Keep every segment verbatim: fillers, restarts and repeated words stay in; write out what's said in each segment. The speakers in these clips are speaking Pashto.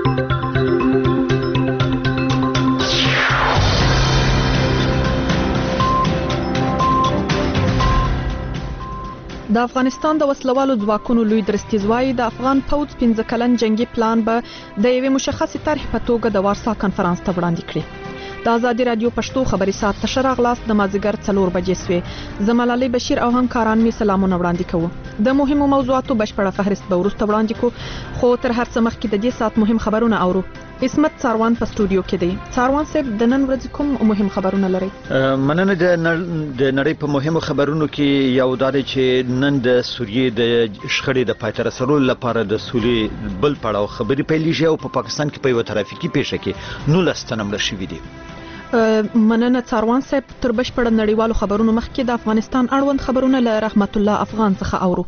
د افغانستان د وسلوالو ځواکونو لوی درستیز وایي د افغان پوځ پنځه کلن جنگي پلان به د یوې مشخصې طرحې په توګه د وارسا کنفرانس ته وړاندې کړي. د ازادي رادیو پښتو خبري سات ته ښه راغلاست. د مازدیګر څلور بجې سوې. زه ملالۍ بشیر او همکاران مې سلامونه وړاندې کوو. د مهمو موضوعاتو بشپړه فهرست به وروسته وړاندې کوو، خو تر هر څه مخکې د دې سات مهم خبرونه اورو. اسمت څاروان په سټوډیو کې دی. څاروان صاحب، د نن ورځې کوم مهم خبرونه لري؟ مننه. د نړۍ په مهمو خبرونو کې یو دا دی چې نن د سوریې د شخړې د پای ته رسولو لپاره د سولې بل پړاو خبرې پیلېږي او په پاکستان کې په یوه ترافیکي پیښه کې نولس تنه مړه شوي دي. مننه څاروان صاحب. تر بشپړ نړیوالو خبرونو مخکې د افغانستان اړوند خبرونه له رحمت الله افغان څخه اورو.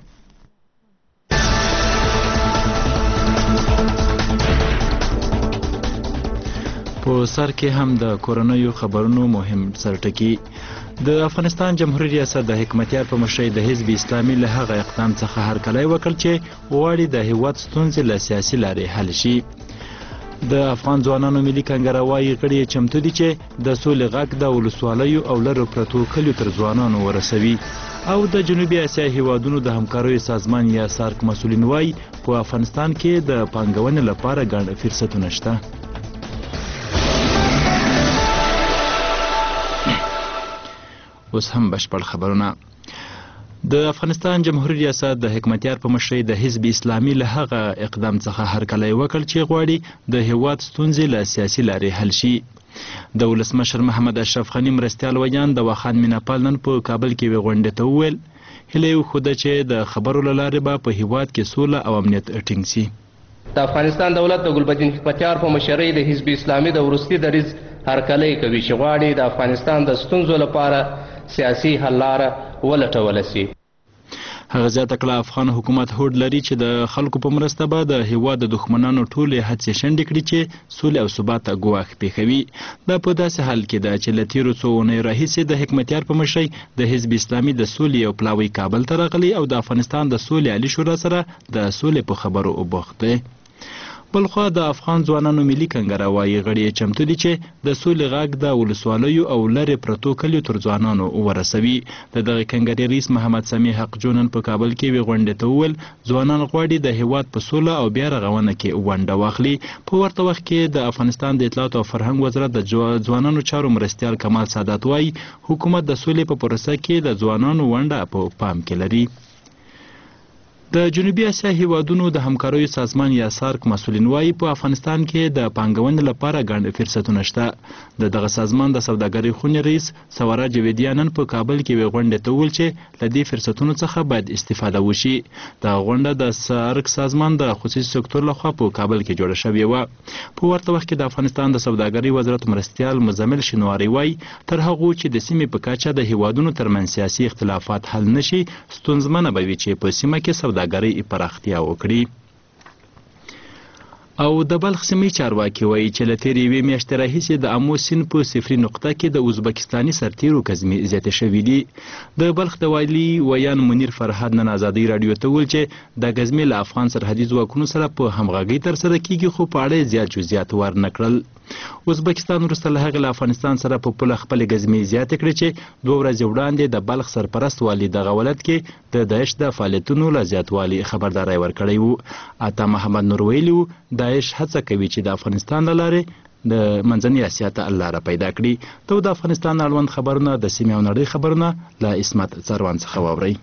په سر کې هم د کورنیو خبرونو مهم سرټکی. د افغانستان جمهوریت ریاست د حکمتیار په مشرۍ د حزب اسلامي له هغه اقدام څخه هرکلی وکړ چې غواړي د هیواد ستونزې له سیاسي لارې حل شي. د افغان ځوانانو ملي کنګروایي غړي چمتو دي چې د سولې غږ د ولسوالیو او لرو پرتو کلیو تر ځوانانو ورسوي. او د جنوبي اسیا هیوادونو د همکاریو سازمان یا سارک مسؤلین وایي په افغانستان کې د پانګونې لپاره ګڼ فرصتونه شته. اوس هم بشپړ خبرونه. د افغانستان جمهوریت ریاست د حکمتیار په مشرۍ د حزب اسلامي له هغه اقدام څخه هرکلی وکړ چې غواړي د هیواد ستونزې له سیاسي لارې حل شي. د ولسمشر محمد اشرف غني مرستیال ویان د واخان میناپال نن په کابل کې یوې غونډې ته وویل هیله یې وښوده چې د خبرو له لارې به په هیواد کې سوله او امنیت ټینګ شي. د افغانستان دولت د ګلبدین حکمتیار په مشرۍ د حزب اسلامي د وروستي دریځ هرکلی کوي چې غواړي د افغانستان د ستونزو لپاره سیاسي حل لاره ولټوله شي. هغه زیاته کړه افغان حکومت هوډ لري چې د خلکو په مرسته به د هیواد د دښمنانو ټولې هڅې شنډې کړي چې سولې او ثبات ته ګواښ پېښوي. دا په داسې حال کې ده چې له تېرو څو اونیو راهیسې د حکمتیار په مشرۍ د حزب اسلامي د سولې یو پلاوی کابل ته راغلی او د افغانستان د سولې عالي شورا سره د سولې په خبرو بوخت دی. بلخوا د افغان ځوانانو ملي کنګروایي غړي چمتو دي چې د سولې غږ د ولسوالیو او لرې پرتو کلیو تر ځوانانو ورسوي. د دغه کنګرې رئیس محمد سمیع حق جونن په کابل کې یوې غونډې ته وویل ځوانان غواړي د هیواد په سوله او بیا رغونه کې ونډه واخلي. په ورته وخت کې د افغانستان د اطلاعات او فرهنګ وزارت د ځوانانو چارو مرستیال کمال سادات وایي حکومت د سولې په پروسه کې د ځوانانو ونډه په پام کې لري. د جنوبي اسیا هیوادونو د همکاریو سازمان یا سارک مسؤلین وایي په افغانستان کې د پانګونې لپاره ګڼ فرصتونه شته. د دغه سازمان د سوداګرۍ خونې رئیس سوارا جویدیان نن په کابل کې یوې غونډې ته وویل چې له دې فرصتونو څخه باید استفاده وشي. دغه غونډه د سارک سازمان د خصوصي سکتور لخوا په کابل کې جوړه شوې وه. په ورته وخت کې د افغانستان د سوداګرۍ وزارت مرستیال مزمل شینواري وایي تر هغو چې د سیمې په کچه د هیوادونو ترمنځ سیاسي اختلافات حل نشي ستونزمنه به وي چې په سیمه کې سوداګرۍ پراختیا وکړي. او د بلخ سیمې چارواکي وایي چې له تېرې یوې میاشتې راهیسې د امو سیند په صفري نقطه کې د ازبکستاني سرتیرو کزمې زیاتې شوي دي. د بلخ د والي ویان منیر فرهاد نن ازادۍ راډیو ته وویل چې د ګزمې له افغان سرحدي ځواکونو سره په همغږۍ ترسره کیږي خو په اړه زیات جزئیات ورنه کړل. ازبکستان وروسته له هغې له افغانستان سره په پوله خپلې ګزمې زیاتې کړې چې دوه ورځې وړاندې د بلخ سرپرست والي دغه ولایت کې د داعش د فعالیتونو له زیاتوالي خبرداری ورکړی و. عطا محمد نور ویلي و داعش هڅه کوي چې د افغانستان له لارې د منځنۍ اسیا ته لاره پیدا کړي. ته د افغانستان اړوند خبرونه د سیمې او نړۍ خبرونه له اسمت څاروان څخه واورئ.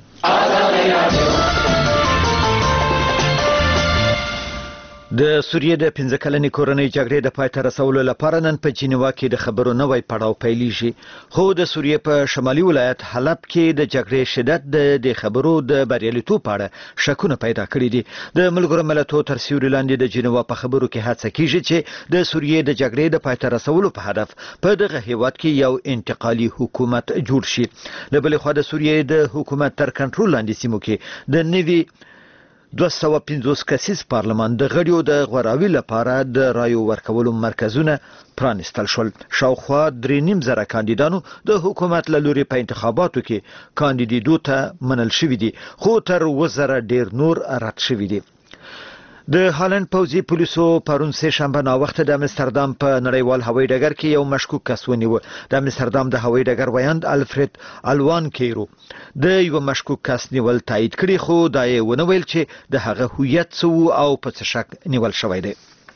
د سوریې د پنځه کلنې کورنۍ جګړې د پای ته رسولو لپاره نن په جنیوا کې د خبرو نوی پړاو پیلېږي. خو د سوریې په شمالي ولایت حلب کې د جګړې شدت د خبرو د بریالیتوب په اړه شکونه پیدا کړي دي. د ملګرو ملتونو تر سیوري لاندې د جنیوا په خبرو کې هڅه کیږي چې د سوریې د جګړې د پای ته رسولو په هدف په دغه هیواد کې یو انتقالي حکومت جوړ شي. له بلې خوا د سوریې د حکومت تر کنټرول لاندې سیمو کې د نوي دوه سوه پنځوس کسیز پارلمان د غړیو د غوراوي لپاره د رایو ورکولو مرکزونه پرانستل شول. شاوخوا درې نیم زره کاندیدانو د حکومت له لوري په انتخاباتو کې کاندیدېدو ته منل شوي دي خو تر اووه زره ډېر نور رد شوي دي. د هالند پوځي پولیسو پرون سه شنبه ناوخته د امستردام په نړیوال هوایي ډګر کې یو مشکوک کس ونیو. د امستردام د هوایي ډګر ویاند الفرید الوان کیرو د یو مشکوک کس نیول تایید کړي، خو دا یې ونه ویل چې د هغه هویت څه او په څه شک نیول شوی دی.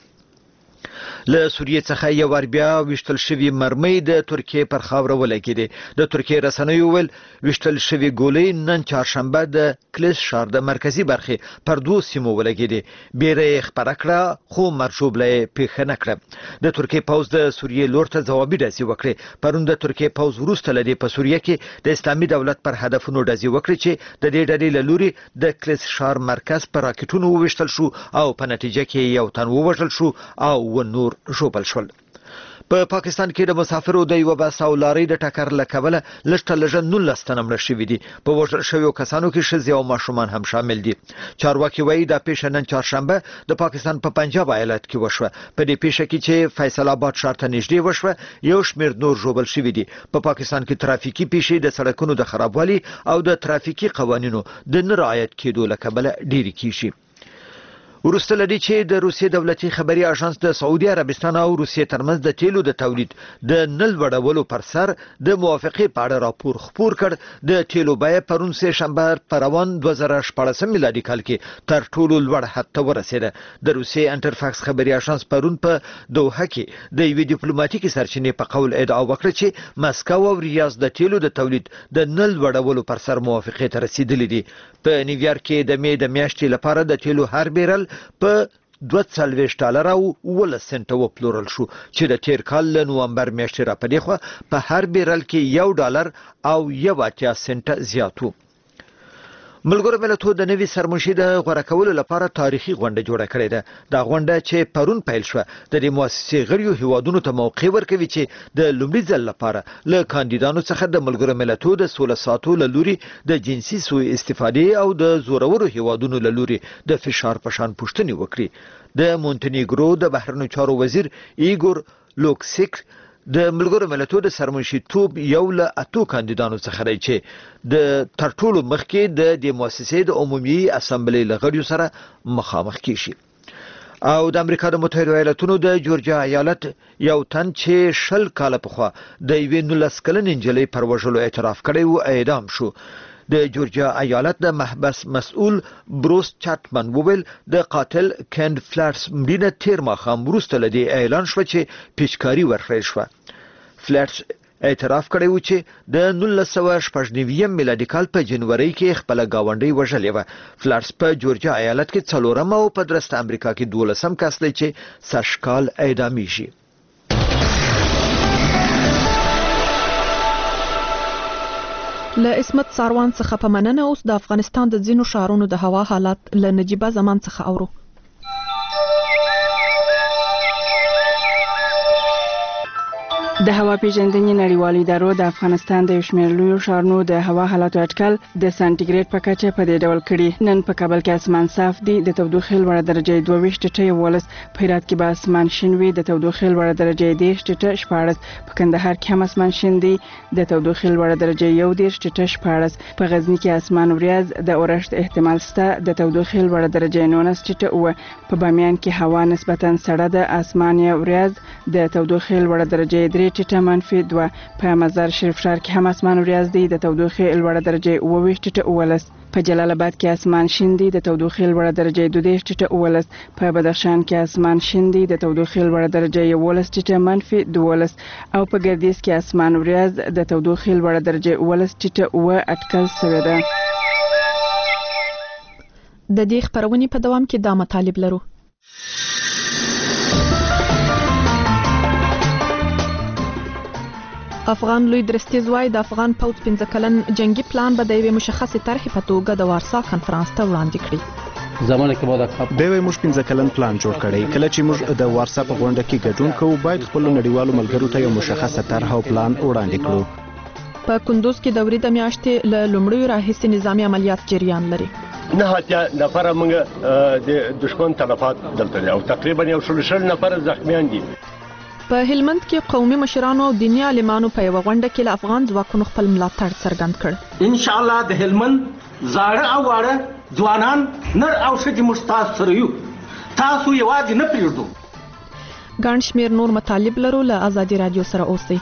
له سوریې څخه یو وار بیا وشتل شوی مرمۍ د ترکیې پر خاوره ولګېدې. د ترکیې رسنیو ویل وشتل شوی ګولۍ نن چهارشنبه د کلیس ښار د مرکزي برخې پر دوو سیمو ولګېدې. بیره یې خپره کړه، خو مرشوبله یې پیښه نه کړه. د ترکیې پوځ د سوریې لور ته ځوابي ډزې وکړې. پرون د ترکیې پوځ وروسته له دې په سوریه کې د اسلامي دولت پر هدفونو ډزې وکړې چې د دې ډلې له لوري د کلیس ښار مرکز په راکټونو وویشتل شو او په نتیجه کې یو تن ووژل شو او و نور ژوبل شول. په پا پاکستان کې د مسافرو د یو بس او لارۍ د ټکر له کبله لږ تر لږه نولس تنه مړه شوي دي. په وژل شویو کسانو کې ښځې او ماشومان هم شامل دي. چارواکي وایي دا پیښه نن چهارشنبه د پاکستان په پنجاب ایالت کې وشوه. په دې پیښه کې چې فیصل آباد ښار ته نږدې وشوه، یو شمېر نور ژوبل شوي دي. په پاکستان کې ترافیکي پیښې د سړکونو د خرابوالي او د ترافیکي قوانینو د نه رعایت کېدو له کبله ډېرې کیږي. وروسته لدی چې د روسیې دولتي خبري اژانس د سعودي عربستان او روسیې ترمنځ د تیلو د تولید د نل وړولو پر سر د موافقې په اړه راپور خپور کړ. د تیلو بیه پرون سه شنبه په روان دوه زره شپاړسم میلادي کال کې تر ټولو لوړ حد ته ورسېده. د روسیې انټرفاکس خبري اژانس پرون په دوحه کې د یوې ډیپلوماټیکي سرچینې په قول ادعا وکړه چې مسکو او ریاض د تیلو د تولید د نل وړولو پر سر موافقې ته رسیدلې دي. په نیویارک کې د مې د میاشتې لپاره د تیلو هر بیرل په دوه څلوېښت ډالره او اوولس سنټه وپلورل شو، چې د تیر کال له نومبر میاشتې را په دې خوا په هر بیرل کې یو ډالر او یو اتیا سنټه زیات و. ملګرو ملتونو د نوي سرمنشي د غوړه کولو لپاره تاریخي غونډه جوړه کړې ده. دا غونډه چې پرون پیل شوه د دې مؤسسې غړیو هیوادونو ته موقع ورکوي چې د لومړي ځل لپاره له کاندیدانو څخه د ملګرو ملتونو د سوله ساتلو له لوري د جنسي سوء استفادې او د زورورو هیوادونو له لوري د فشار په شان پوښتنې وکړي. د مونټنیګرو د بهرنیو چارو وزیر ایګور لوکسیک د ملګرو ملتونو د سرمنشیتوب یو له اتو کاندیدانو څخه دی چې د تر ټولو مخکې د دې مؤسسې د عمومي اسامبلې له غړیو سره مخامخ کیږي. او د امریکا د متحده ایالاتونو د جورجیا ایالت یو تن چې شل کاله پخوا د یوې نولس کلنې نجلۍ پر وژلو اعتراف کړی و اعدام شو. د جورجیا ایالت د محبس مسؤل بروس چاتمن وویل د قاتل کند فلټس مړینه تیر ماښام وروسته له دې اعلان شوه چې پیچکاري ورکړل شوه. فلټس اعتراف کړی و چې د نولس سوه شپږ نوي میلادي کال په جنوري کې خپله ګاونډۍ وژلې وه. فلټس په جورجیا ایالت کې څلورم او په درسته امریکا کې دولسم کس دی چې سږکال اعدامیږي. له اسمت ساروان څخه په مننه اوس د افغانستان د ځینو ښارونو د هوا حالات له نجیبه زمان څخه اورو. د هوا پیژندنې نړیوالو ادارو د افغانستان د یو شمېر لویو ښارونو د هوا حالاتو اټکل د سانتیګریډ په کچه په دې ډول کړي. نن په کابل کې اسمان صاف دی، د تودوخې لوړه درجه دوه ویشت ټیټه یولس، په هرات کې به اسمان شین وي، د تودوخې لوړه درجه دېرش ټیټه شپاړس، په کندهار کې هم اسمان شین دی، د تودوخې لوړه درجه یو دېرش ټیټه شپاړس، په غزني کې اسمان وریځ، د اورښت احتمال شته، د تودوخې لوړه درجه نولس ټیټه اوه، په بامیان کې هوا نسبتا سړه ده، اسمان یې وریځ، د تودوخې لوړه درجه درې ټیټه منفي دوه، په مزار شریف ښار کې هم اسمان وریځ دی، د تودوخې لوړه درجه اوه ویشت ټیټه اوولس، په جلال آباد کې اسمان شین دی، د تودوخې لوړه درجه دوه دېرش ټیټه اوولس، په بدخشان کې اسمان شین دی، د تودوخې لوړه درجه یولس ټیټه منفي دولس، او په ګردیز کې اسمان وریځ، د تودوخې لوړه درجه اوولس ټیټه اوه اټکل شوې ده. د دې خبرونې په دوام کې دا مطالب لرو. افغان لوی درستیز وایي د افغان پوځ پنځه کلن جنگي پلان به د یوې مشخصې طرحې په توګه د وارسا کنفرانس ته وړاندې کړي. زمانه کې به د دوی موږ پنځه کلن پلان جوړ کړی. کله چې موږ د وارسا په غونډه کې ګډون کوو باید خپل نړیوالو ملګرو ته یو مشخصه طرح او پلان وړاندې کړو. په کندوز کې د ورې د میاشتې له لومړیو راهیسې نظامي عملیات جریان لري. نه اتیا نفر موږ د دشمن تلفات دلته او تقریبا یو شل شل نفر زخمیان دي. په هلمند کې قومي مشرانو او دیني عالمانو په یو غونډه کې له افغان ځواکونو خپل ملاتړ څرګند کړ. ان شاء الله د هلمند زاړه او واړه ځوانان نر او ښځې مستاس سره یو تاسو یوازې نه پریږدو. ګڼ شمېر نور مطالب لرو. له ازادي رادیو سره اوسئ.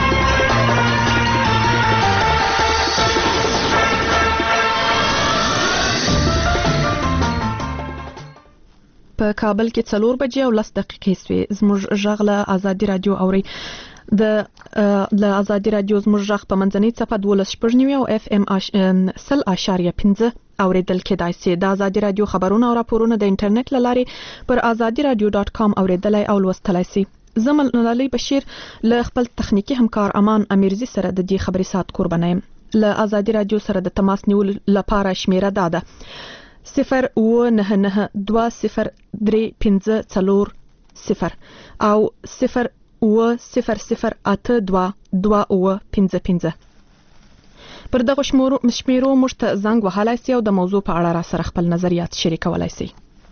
په کابل کې څلور بجې او لس دقیقې سوې. زموږ غږ له ازادي رادیو اوري. د له ازادي رادیو زموږ غږ په منځنۍ څپه دولس شپږ نوي او اف ام سل اشاریه پنځه اوریدل کېدای شي. د ازادي رادیو خبرونه او راپورونه د انټرنیټ له لارې پر ازادي رادیو ډاټ کام اوریدلای او لوستلای شي. زه ملالۍ بشیر له خپل تخنیکي همکار امان امیرزي سره د دې خبري سات قربانه یم. له ازادي رادیو سره د تماس نیول لپاره شمیره داده صفر و نه نه دوه صفر درې پنځه څلور صفر او صفر و صفر صفر اته دوه دوه و پنځه پنځه. پر دغه شمیرو موږ ته زنګ وهلای شئ او د موضوع په اړه را سره خپل نظریات شریکولای شئ.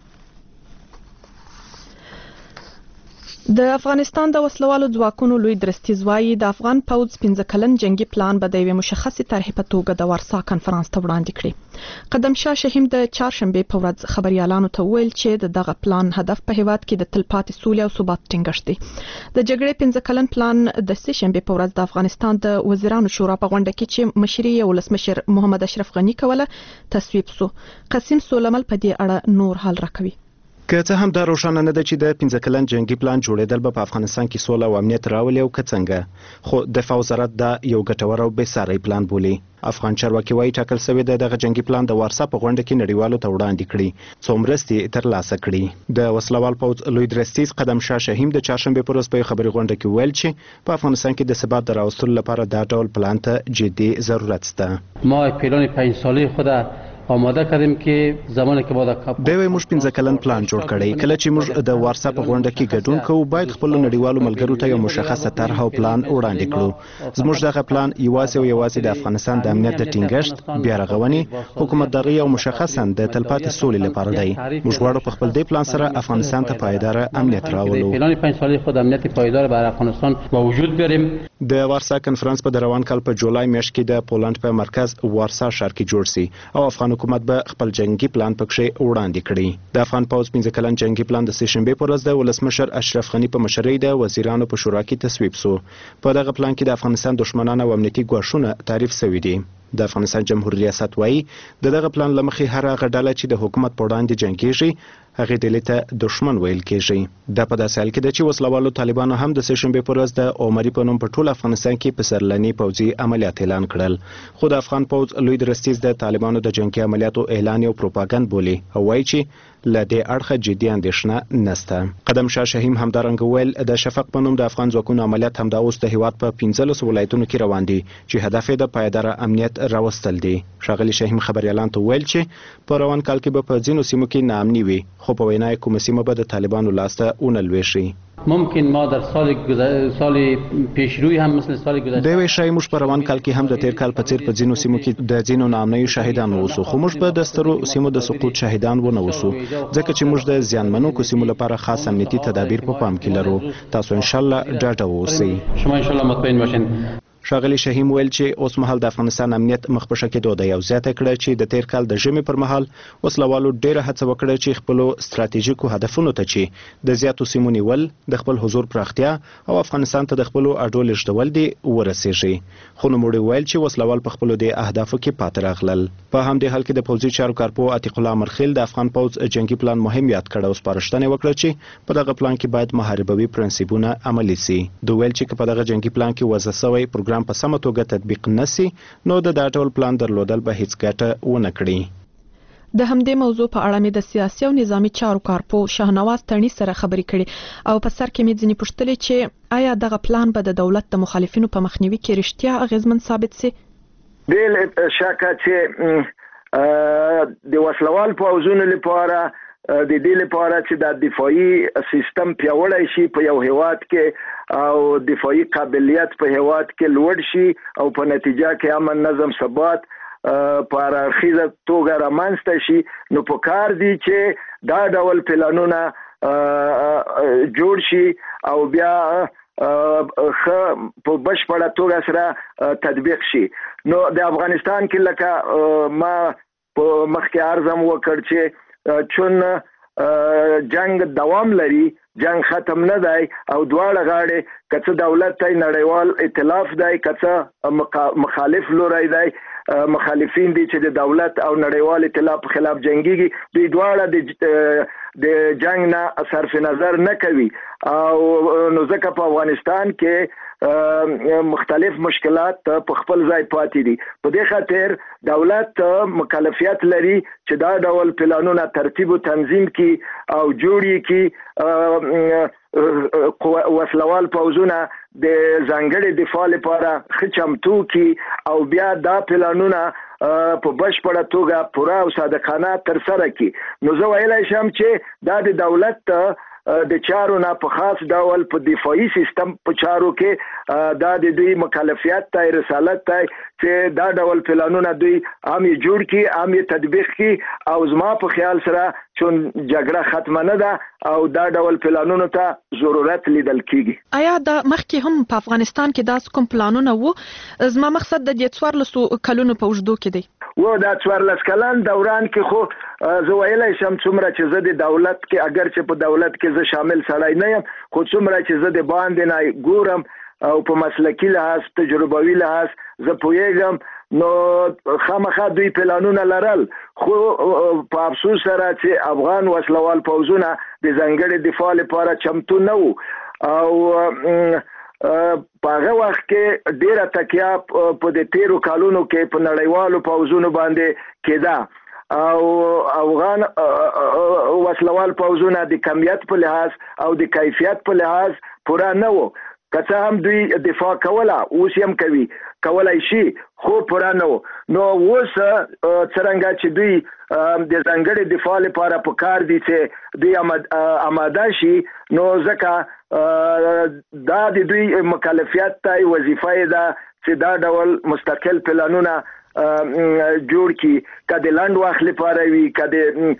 د افغانستان د وسلوالو ځواکونو لوی درستیز وایي د افغان پوځ پنځه کلن جنگي پلان به د یوې مشخصې طرحې په توګه د وارسا کنفرانس ته وړاندې کړي. قدم شاه شهیم د چهارشنبې په ورځ خبريالانو ته وویل چې د دغه پلان هدف په هیواد کې د تلپاتې سولې او ثبات ټینګښت دی. د جګړې پنځه کلن پلان د سه شنبې په ورځ د افغانستان د وزیرانو شورا په غونډه کې چې مشري یې ولسمشر محمد اشرف غنی کوله تصویب سو. قاسم سولمل په دې اړه نور حال راکوي. که څه هم دا روښانه نه ده چې د پنځه کلن جنگي پلان جوړېدل به په افغانستان کې سوله او امنیت راولي او که څنګه، خو دفاع وزارت دا یو ګټور او بې ساري پلان بولي. افغان چارواکي وايي ټاکل شوی د دغه جنگي پلان د وارسا په غونډه کې نړیوالو ته وړاندې کړي څو مرستې ترلاسه کړي. د وسلوال پوځ لوی درستیز قدم شاه شهیم د چهارشنبې پر ورځ په خبري غونډه کې ویل چې په افغانستان کې د ثبات راوستلو لپاره دا ډول پلان ته جدي ضرورت شته. ما پلان پنځ سالي خود آماده کردیم که زمانی که بعد کاپ دوی موږ پنځه کلن پلان جوړ کړی. کله چې موږ د وارسا په غونډه کې ګډون کوو باید خپل نړیوالو ملګرو ته یو مشخصه طرح او پلان وړاندې کړو. زموږ دغه پلان یوازې او یوازې د افغانستان د امنیت د ټینګښت، بیا رغونې، حکومتداري او مشخصا د تلپاتې سولې لپاره دی. موږ غواړو په خپل دې پلان سره افغانستان ته پایدار امنیت راولو. پلان پنځ سالي خود امنیت پایدار بر افغانستان با وجود بیاریم. د وارسا کنفرانس په روان کال په جولای میاشت کې د پولند په مرکز وارسا ښار کې جوړ شي او افغان حکومت به خپل جنگي پلان پکښې وړاندې کړي. د افغان پوځ پنځه کلن جنگي پلان د سه شنبې پر ورځ د ولسمشر اشرف غنی په مشرۍ د وزیرانو په شورا کې تصویب شو. په دغه پلان کې د افغانستان دښمنان او امنیتي ګواښونه تعریف شوي دي. د افغانستان جمهور ریاست وایي د دغه پلان لمخې هر هغه ډله چې د حکومت په وړاندې جنګیږي هغه ډلې ته دښمن ویل کېږي. دا په داسې حال کې ده چې وسلوالو طالبانو هم د سه شنبې پر ورځ د عمري په نوم په ټول افغانستان کې پسرلني پوځي عملیات اعلان کړل. خو د افغان پوځ لوی درستیز د طالبانو د جنگي عملیاتو اعلان او پروپاګاندا بولي او وایي چې له دې اړخه جدي اندېښنه نشته. قدم شاه شهیم همدارنګه ویل د شفق په نوم د افغان ځواکونو عملیات همدا اوس د هیواد په پنځلسو ولایتونو کې روان دي چې هدف یې د پایدار امنیت راوستل دي. ښاغلي شهیم خبريالان ته ویل چې په روان کال کې به په ځینو سیمو کې ناامني وي، خو په وینا یې کومه سیمه به د طالبانو لاسته ونه لویږي. ممکن ما در سال گذشته سال پیشروی هم مثل سال گذشته دوی شای موږ په روان کال کې هم د تیر کال په څیر په ځینو سیمو کې د ځینو ناامنیو شاهدان ووسو، خو موږ به د سترو سیمو د سقوط شاهدان ونه ووسو ځکه چې موږ د زیانمنو کو سیمو لپاره خاص امنیتي تدابیر په پام کې لرو. تاسو ان شاء الله ډاډه اوسئ. شما ان شاء الله مطمئن باشین. ښاغلي شهیم ویل چې اوس مهال د افغانستان امنیت مخ په ښه کېدو دی او زیاته کړه چې د تیر کال د ژمي پر مهال وسلوالو ډیره هڅه وکړه چې خپلو ستراتیژیکو هدفونو ته چې د زیاتو سیمو نیول، د خپل حضور پراختیا او افغانستان ته د خپلو اډو لیږدول دي ورسیږي. خو نوموړي ویل چې وسلوال په خپلو دې اهدافو کې پاتې راغلل. په همدې حال کې د پوځي چارو کارپو عتیق الله مرخیل د افغان پوځ جنگي پلان مهم یاد کړ او سپارښتنه وکړه چې په دغه پلان کې باید محاربوي پرنسپونه عملي شي. دوی ویل چې په دغه جنگي پلان کې وضع شوی پروګرام په سمه توګه تطبیق نشي نو د دا ډول پلان درلودل به هیڅ ګټه ونه کړي. د همدې موضوع په اړه مې د سیاسي او نظامی چارو کارپو شاهنواز تڼي سره خبرې کړې او په سر کې مې ځینې پوښتلې چې آیا دغه پلان به د دولت د مخالفینو په مخنیوي کې رښتیا اغیزمن ثابت شي؟ بل شکه چې د وسلوال پوځونو لپاره د دې لپاره چې د دفاعي سیستم پیاوړی شي په یو هیواد کې او دفاعي قابلیت په هیواد کې لوړ شي او په نتیجه کې امن نظم ثبات په هررخیزه توګه رامنځته شي، نو په کار دی چې دا ډول پلانونه جوړ شي او بیا خو په بشپړه توګه سره تطبیق شي. نو د افغانستان کې لکه ما په مخکې عرضم وکړ چې چون جنگ دوام لري، جنگ ختم نه دی او دواړه غاړې کڅ دولت ته نړیوال ائتلاف دی کڅ مخالف لوري دی، مخالفین دي چې د دولت او نړیوال ائتلاف خلاف جنگيږي، دوی دواړه د د جنگ نه صرف نظر نه کوي او نو ځکه په افغانستان کې مختلف مشکلات په خپل ځای پاتې دي. په دې خاطر دولت مکلفیت لري چې دا ډول پلانونه ترتیب او تنظیم کی او جوړی کی وسلوال پوزونه د ځانګړي دفاع لپاره خچمتو کی او بیا دا پلانونه په بشپړه توګه پوره او صادقانه تر سره کی. نو زه ویلای شم چې دا د دولت د چارو نه په خاص ډول په دفاعي سیستم په چارو کې دا د دوی مکلفیت ته رسالت ته چې دا ډول پلانونه دوی عام جوړ کی عام تطبیق کی او زما په خیال سره چې جګړه ختمه نه ده او دا ډول پلانونو ته ضرورت لیدل کیږي. آیا دا مخکې هم په افغانستان کې داس کوم پلانونه وو؟ زما مقصد د دې څوارلسو کلونو په اوږدو کې دی. و دا څوارلس کلن دوران کې خو زه ویلای شم څومره چې زه د دولت کې اگر چې په دولت کې زه شامل سړی نه یم، خو څومره چې زه د باندې نه ګورم او په مسلکي لحاظ تجربوي لحاظ زه پوهیږم، نو خامخا دوی پلانونه لرل، خو په افسوس سره چې افغان وسلوال پوځونه د ځانګړي دفاع لپاره چمتو نه وو او په هغه وخت کې ډیره تکیه په د تیرو کالونو کې په نړیوالو پوځونو باندې کېده او افغان وسلوال پوځونه د کمیت په لحاظ او د کیفیت په لحاظ پوره نه وو، که څه هم دوی دفاع کوله اوس هم کوي کولای شي خو پوره نه وو. نو اوس څرنګه چې دوی د ځانګړي دفاع لپاره په کار دي چې دوی آماده شي، نو ځکه دا د دوی مکلفیت ته وظیفه ده چې دا ډول مستقل پلانونه جوړ کی، کده لاند وخت لپاره وي، کده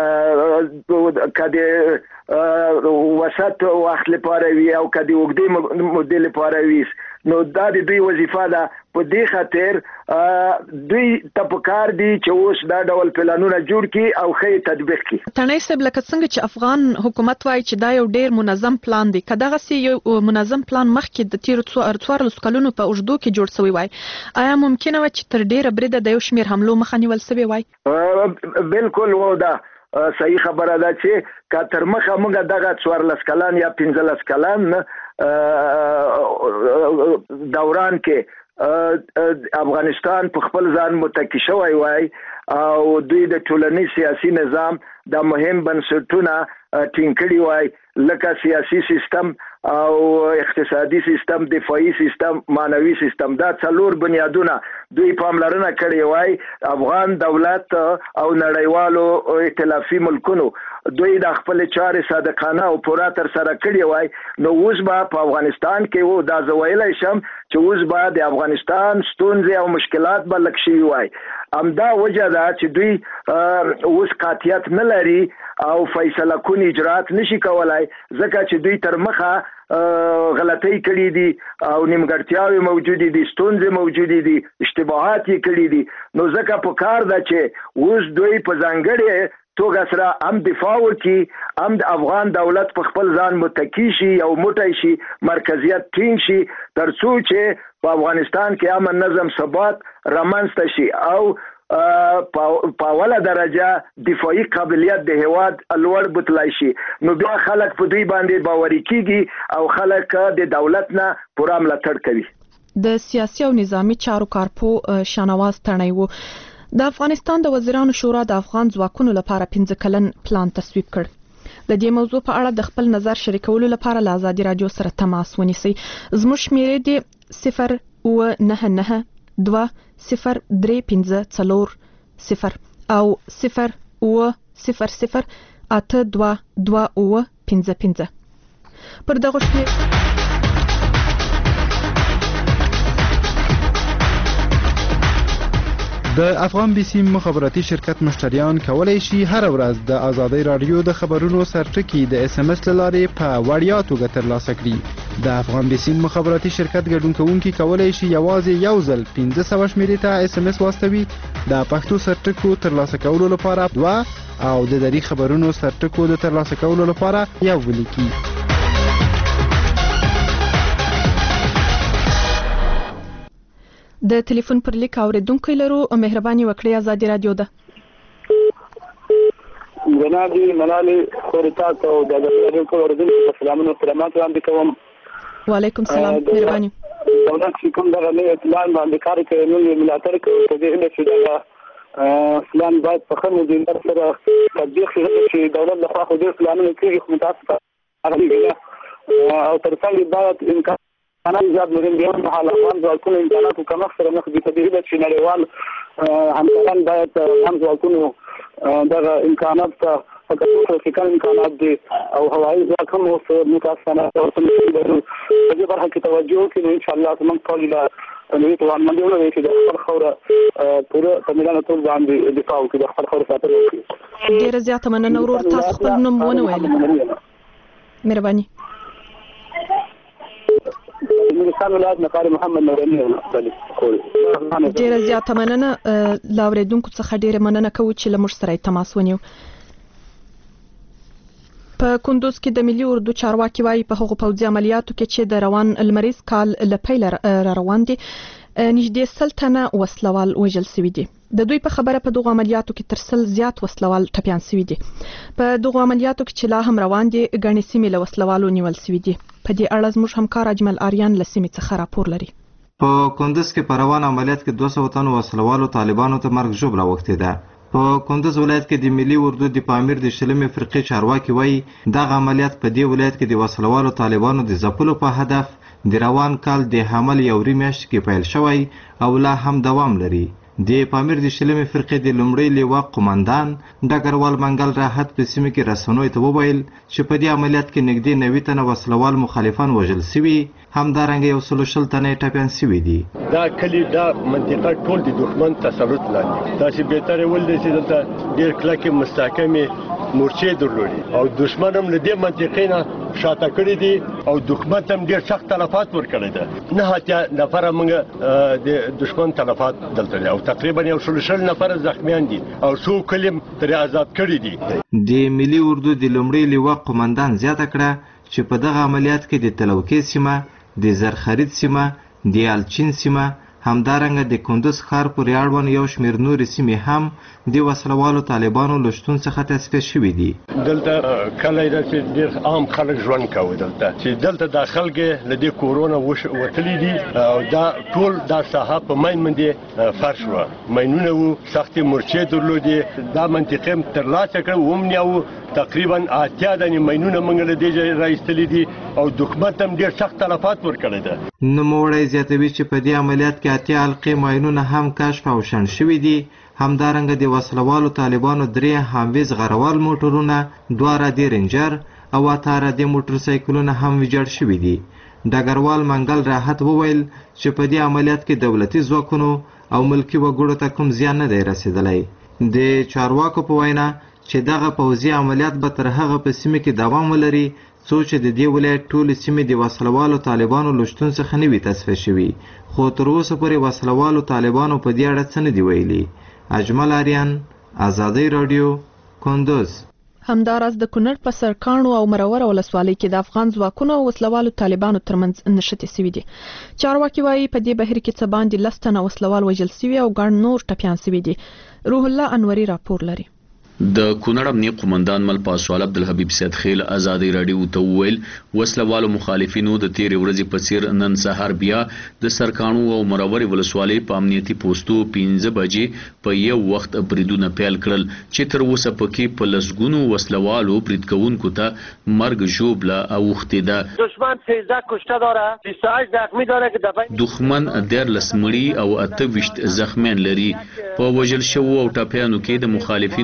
کده وسط وخت لپاره وي او کده وګړي مودې لپاره وي. نو دا د دوی وظیفه ده. په دې خاطر دوی تپکار دي چې اوس دا ډول پلانونه جوړ کی او خې تطبیق کی. تنه سب لکه څنګه چې افغان حکومت وايي چې دا یو ډیر منظم پلان دی، کداغه سي یو منظم پلان مخکې د تیر څوارلس کلونو په اوږدو کې جوړ شوی وای، آیا ممکنه و چې تر ډیره بریده د یو شمیر حملو مخه نیول شوی وای؟ بالکل و دا صحیح خبره ده چې که تر مخه موږ دغه څوارلس کلن یا پنځلس کلن دوران کې افغانستان په خپل ځان متکی شوی وای او دوی د ټولنیز سیاسي نظام د مهم بنسټونه ټینګ کړي وای، لکه سیاسي سیستم او اقتصادي سیستم، دفاعي سیستم، مانوي سیستم، دا څلور بنیادونه دوی پاملرنه کړې وای. افغان دولت او نړیوالو ائتلافي ملکونو دوی د خپل چارې صادقانه او پوره تر سره کړې وای. نو اوس به په افغانستان کې وو دا زویلای شم چې اوس به د افغانستان ستونزې او مشکلات به لک شي وای. همدا وجه ده چې دوی اوس قاطعیت نه لري او فیصله کون اجرات نشي کولای، ځکه چې دوی تر مخه غلطۍ کړې دي او نیمګړتیاوې موجودې دي، ستونزې موجودې دي، اشتباهات یې کړې دي. نو ځکه په کار ده چې اوس دوی په ځانګړې توګه سره هم دفاع وکړي، هم د افغان دولت په خپل ځان متکی شي او موټی شي، مرکزیت ټینګ شي، تر څو چې په افغانستان کې امن نظم ثبات رامنځته شي او په اوله درجه دفاعي قابلیت د هیواد لوړ بتلای شي. نو بیا خلک په دوی باندې باوري کیږي او خلک د دولت نه پوره ملاتړ کوي. د سیاسي او نظامی چارو کارپو شانواز تڼۍ وو. د افغانستان د وزیرانو شورا د افغان ځواکونو لپاره پنځه کلن پلان تصویب کړ. د دې موضوع په اړه د خپل نظر شریکولو لپاره له آزادي رادیو سره تماس ونیسئ. زموږ شمیرې دی صفر اوه نهه نهه دوه صفر درې پنځه څلور صفر او صفر اوه صفر صفر اته دوه دوه اوه پنځه پنځه. پر دغه شمیر د افغان بي سي مخابراتي شرکت مشتریان کولای شي هر ورځ د آزادۍ رادیو د خبرونو سرټکی د اس ام اس لارې په وړیا توګه ترلاسه کړي. د افغان بي سي مخابراتي شرکت ګډون کوونکي کولای شي یوازې یو ځل پنځه سوه شمیرې ته اس ام اس واستوي د پښتو سرټکو ترلاسه کولو لپاره دوه او د دري خبرونو سرټکو د ترلاسه کولو لپاره یو ولیکي. د ټلیفون پر لیک اوریدونکو لرو مهرباني وکړئ ازادي رادیو ده. جنابي ملالي خورتا ته د رادیو اوریدونکو سلامونه سلامات وړاندې کوم. وعلیکم السلام مهرباني. دولت چې کوم دغه نه اطلاع باندې کار کوي نو ملاتړ کوي په دې چې دغه فلان باید په خمو دي سره تطبیق شي چې دولت له خوا خو دې فلانونه کوي خو متاسفه او تر څنګ باید امکان انا زیات مهم دي په حال افغان ځواکونو امکاناتو کم سره مخ دي په دې چې نړیوال همکاران باید افغان ځواکونو دغه امکانات ته فقط فکر امکانات دي او هوایي ځواک هم اوس متاسفانه په دې برخه کې توجه وکړي ان شاء الله موږ ټول لا نوې توان باندې ولرو چې د خپل خوره پوره تمرینات ټول باندې دفاع وکړي د خپل خوره ساتنه وکړي. ډیره زیاته مننه ورور تاسو خپل نوم ونه ویل. مهرباني. ډیره زیاته مننه لا اوریدونکو څخه ډیره مننه کوو چې له موږ سره تماس ونیو. په کندوز کې د ملي اردو چارواکي وایي په هغو پوځي عملیاتو کې چې د روان لمریز کال له پیله را روان دي نږدې سل تنه وسلوال وژل سوي دي. د دوی په خبره په دغو عملیاتو کې تر سل زیات وسلوال ټپیان سوي دي. په دغو عملیاتو کې چې لا هم روان دي ګڼې سیمې له وسلوالو نیول سوي دي. په دې اړه زموږ همکار اجمل آریان له سیمې څخه راپور لري. په کندوز کې په روان عملیات کې دوه سوه تنو وسلوالو طالبانو ته مرګ ژوبله اوښتې ده. په کندوز ولایت کې د ملي اردو د پامیر د شلمې فرقې چارواکي وایي دغه عملیات په دې ولایت کې د وسلوالو طالبانو د ځپلو په هدف د روان کال د حمل یوري میاشت کې پیل شوی او لا هم دوام لري. د پامیر د شلمې فرقې د لومړي لیوا قومندان ډګروال منګل راحت په سیمه کې رسنیو ته وویل چې په دې عملیات کې نږدې نوي تنه وسلوال مخالفان وژل سوي همدارنګه یو سل شل تنه ټپیان سوي دي. دا کلی دا منطقه ټول د دښمن تسلط لاندې دا چې بهتره ول دي چې دلته ډېر کلکې مستحکمې مورچې درلودي او دښمن هم له دې منطقې نه شاته کړي دي او دښمن ته هم ډېر سخت تلفات ورکړي ده. نه اتیا نفره موږ د دښمن تلفات دلته دي او تقریبا یو سل شل نفره زخمیان دي او څو کلیم ترې آزاد کړي دي. د ملي اردو د لومړي لیوا قومندان زیاته کړه چې په دغه عملیات کې د تلوکې سیمه د زرخرید سیمه د الچین سیمه همدارنګه د کندوز ښار پورې اړوند یو شمېر نورې سیمې هم د وسلوالو طالبانو له شتون څخه تصفیه شوي دي. دلته کلی داسې ډېر عام خلک ژوند کوي دلته چې دلته دا خلک له دې کورونه وتلي دي او دا ټول دا ساحه په مین باندې فرش وه مینونه وو سختې مورچې درلودې دا منطقې هم ترلاسه کړه ومنیاو تقریبا اتیا دانې مینونه موږ له دې ځای راایستلي دي او دښمن ته هم ډېر سخت تلفات ورکړی ده. نوموړی زیاتوي چې په دې عملیات کې اتیا حلقې ماینونه هم کشف او شنډ شوي دي. همدارنګه د وسلوالو طالبانو درې هامویز غروال موټرونه دوه رادي رینجر او اته رادي موټر سایکلونه هم ویجاړ شوي دي. ډګروال منګل راحت وویل چې په دې عملیات کې دولتي ځواکونو او ملکي وګړو ته کوم زیان نه دی رسېدلی. د چارواکو په وینا چې دغه پوځي عملیات به تر هغه په سیمه کې دوام ولري څو چې د دې ولایت ټولې سیمې د وسلوالو طالبانو له شتون څخه نه وي تصفیه شوي خو تر اوسه پورې وسلوالو طالبانو په دې اړه څه نه دي ویلي. اجمل آریان ازادي رادیو کندوز. همداراز د کونړ په سرکاڼو او مروره ولسوالۍ کې د افغان ځواکونو او وسلوالو طالبانو ترمنځ نښتې سوي دي. چارواکي وایي په دې بهیر کې څه باندې لس تنه وسلوال وژل سوي او ګڼ نور ټپیان سوي دي. روح الله انوري راپور لري. د کونړ امنیه قومندان مل پاسوال عبدالحبیب سید خیل ازادي رادیو ته وویل وسلوالو مخالفینو د تیرې ورځې په څیر نن سهار بیا د سرکاڼو او مرورې ولسوالۍ په امنیتي پوستو پنځه بجې په یو وخت بریدونه پیل کړل چې تر اوسه پکې په لسګونو وسلوالو برید کوونکو ته مرګ ژوبله اوښتې ده. دشمن سیزده کشته داره بیست و هشت زخمی داره که دفعه دښمن دیارلس مړي او اته ویشت زخمیان لري. په وژل شوو او ټپیانو کې د مخالفینو مهم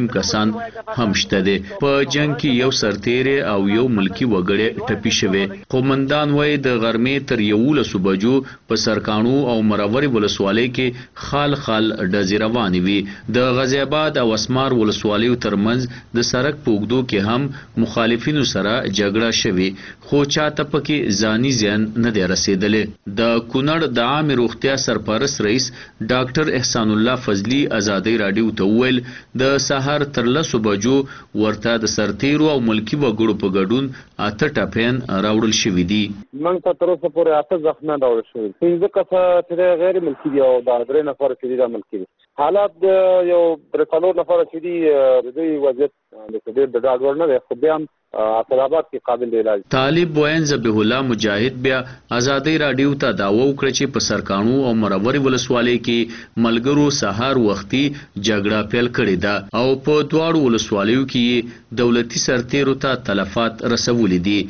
کسان هم شته دي. په جنگ کې یو سرتیری او یو ملکی وګړی ټپي شوی. قومندان وایي د غرمې تر یولسو بجو په سرکانو او مروري ولسوالۍ کې خال خال ډزې روانې وي. د غازي آباد او اسمار ولسوالیو ترمنځ د سړک په اوږدو کې هم مخالفینو سره جګړه شوې، خو چاته پکې ځاني زیان نه دی رسېدلی. د کونړ د عامې روغتیا سرپرست رئیس ډاکټر احسان الله فضلي ازادۍ راډیو ته وویل د سهار تر لسو بجو ورته د سرتیرو او ملکي وګړو په ګډون اته ټپیان راوړل شوي دي. موږ ته تر اوسه پورې اته زخمیان راوړل شوي، پنځه کسه چې غیر ملکي دي او دا درې نفره چې دي ملکي دي. حالات د یو درې څلور نفره چې دي د دوی وضعیت ډېر د ډاډ وړ نه دی، خو بیا هم اسداباد کې قابل علاج. طالب وین ذبیح الله مجاهد بیا ازادۍ راډیو ته داوا وکړه چې په سرکانو او مروري ولسوالۍ کې ملګرو سهار وختي جګړه پیل کړې ده او په دواړو ولسوالیو کې دولتي سرتیرو ته تلفات رسولې دي.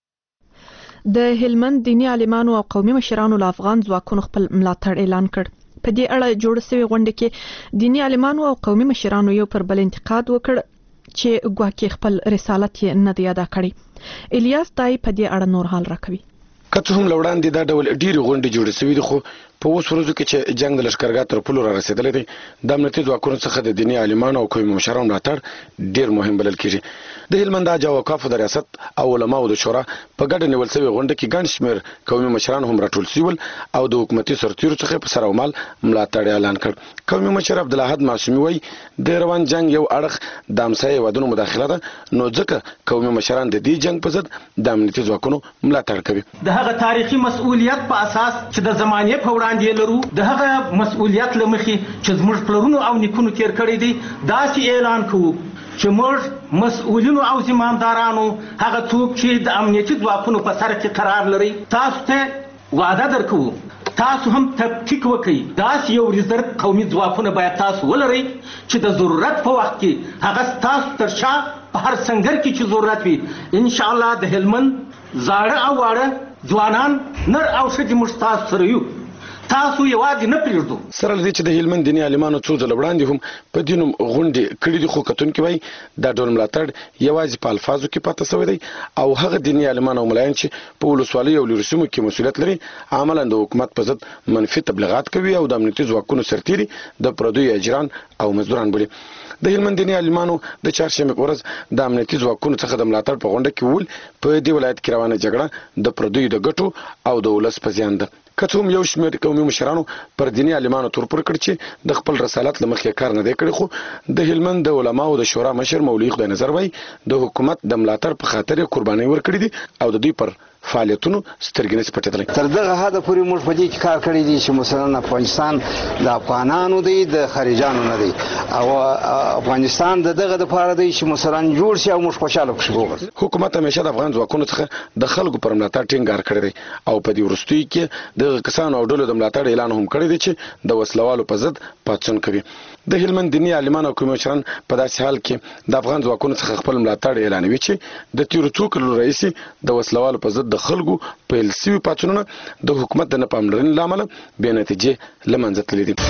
د هلمند دینی عالمانو او قومي مشرانو له افغان ځواکونو خپل ملاتړ اعلان کړ. په دې اړه جوړ شوی غونډه کې دینی عالمانو او قومي مشرانو یو پر بل انتقاد وکړ چې ګواکې خپل رسالت یې نه دی ادا کړی. الیاس دای په دې اړه نور حال راکوي. که څه هم له وړاندې دا ډول ډېرې غونډې جوړې شوې دي، خو په اوس ورځو کې چې جنګ د لښکرګاه تر پولو را رسېدلی دی، د امنیتي ځواکونو څخه د دیني عالمانو او قومي مشرانو ملاتړ ډېر مهم بلل کېږي. د هلمند حج او اوقافو د ریاست او علماو د شورا په ګډه نیول شوې غونډه کې ګڼ شمېر قومي مشران هم راټول شول او د حکومتي سرتیرو څخه په سر او مال ملاتړ اعلان کړ. قومي مشر عبدالاحد معصومي وایي د روان جنگ یو اړخ د همسایه هېوادونو مداخله ده، نو ځکه قومي مشران د دې جنگ په ضد د امنیتي ځواکونو ملاتړ کوي. د هغه تاریخي مسؤلیت په اساس چې د زمانې په وړاندې لرو، د هغه مسؤلیت له مخې چې زموږ پلرونو او نیکونو تیر کړی دی، داسې اعلان کوو چې موږ مسؤلینو او ذمہدارانو هغه څوک چې د امنیتي ځواکونو په سر کې قرار لري، تاسو ته وعده درکوو تاسو هم تفکیک وکړئ. داسې یو ریزرو قومي ځواکونه باید تاسو ولرئ چې د ضرورت په وخت کې هغه تاسو تر شا په هر سنګر کې چې ضرورت وي، ان شاء الله د هلمند زاړه او واړه ځوانان نر او ښځې موږ تاسو سره یو، تاسو یوازې نه پرېږدو. سره له دې چې د هلمند دیني عالمانو څو ځله وړاندې هم په دې نوم غونډې کړي دي، خو کتونکي وایي دا ډول ملاتړ یوازې په الفاظو کې پاتې شوی دی او هغه دیني عالمان او ملایان چې په ولسوالیو او لرې سیمو کې مسؤلیت لري عملاً د حکومت په ضد منفي تبلیغات کوي او د امنیتي ځواکونو سرتیري د پردیو اجران او مزدوران بولي. د هلمند دیني عالمانو د چهارشنبې په ورځ د امنیتي ځواکونو څخه د ملاتړ په غونډه کې وویل په دې ولایت کې روانه جګړه د پردیو د ګټو او د ولس په زیان ده. که څه هم یو شمېر قومي مشرانو پر دیني عالمانو تور پور کړ چې د خپل رسالت له مخې کار نه دی کړی، خو د هلمند د علماو د شورا مشر مولوي خدای نظر وایي د حکومت د ملاتړ په خاطر یې قربانۍ ورکړې دي او د دوی پر فعالیتونو سترګې نشي پټېدلی. تر دغه حده پورې موږ په دې کې کار کړی دی چې مثلا افغانستان د افغانانو دی، د خارجانو نه دی، او افغانستان د دغه لپاره دی چې مثلا جوړ شي او موږ خوشاله پکې وګرځو. حکومت همیشه د افغان ځواکونو څخه د خلکو پر ملاتړ ټینګار کړی دی او په دې وروستیو کې د کسانو او ډلو د ملاتړ اعلان هم کړی دی چې د وسلوالو په ضد پاڅون کوي. د هلمند دیني عالمان او قومي مشران په داسې حال کې د افغان ځواکونو څخه خپل ملاتړ اعلانوي چې د تیرو څو کلونو راهیسې د وسلوالو په ضد د خلکو پیل شوي پاڅونونه د حکومت د نه پاملرنې له امله بې نتیجې له منځه تللي دي.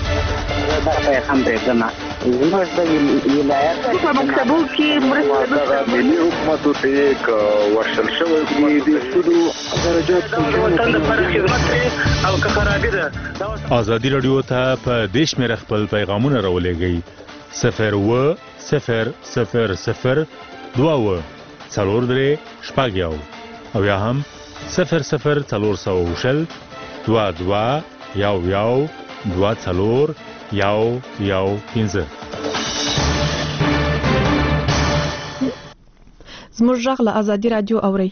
دا پیغام پرېږدمه زموږ د ولایت په مکتبو کې مرسته ملي حکومتو ته یې ورشل شوی دي د سودو درجات او که خرابي ده. ازادي راډیو ته په دې شمېره خپل پیغامونه راولېږئ صفر اووه صفر صفر صفر دوه اووه څلور درې شپږ یو او یا هم صفر صفر څلور سوه شل دوه دوه یو یو دوه څلور یو یو پنځه. زموږ غږ له ازادي راډیو اورئ.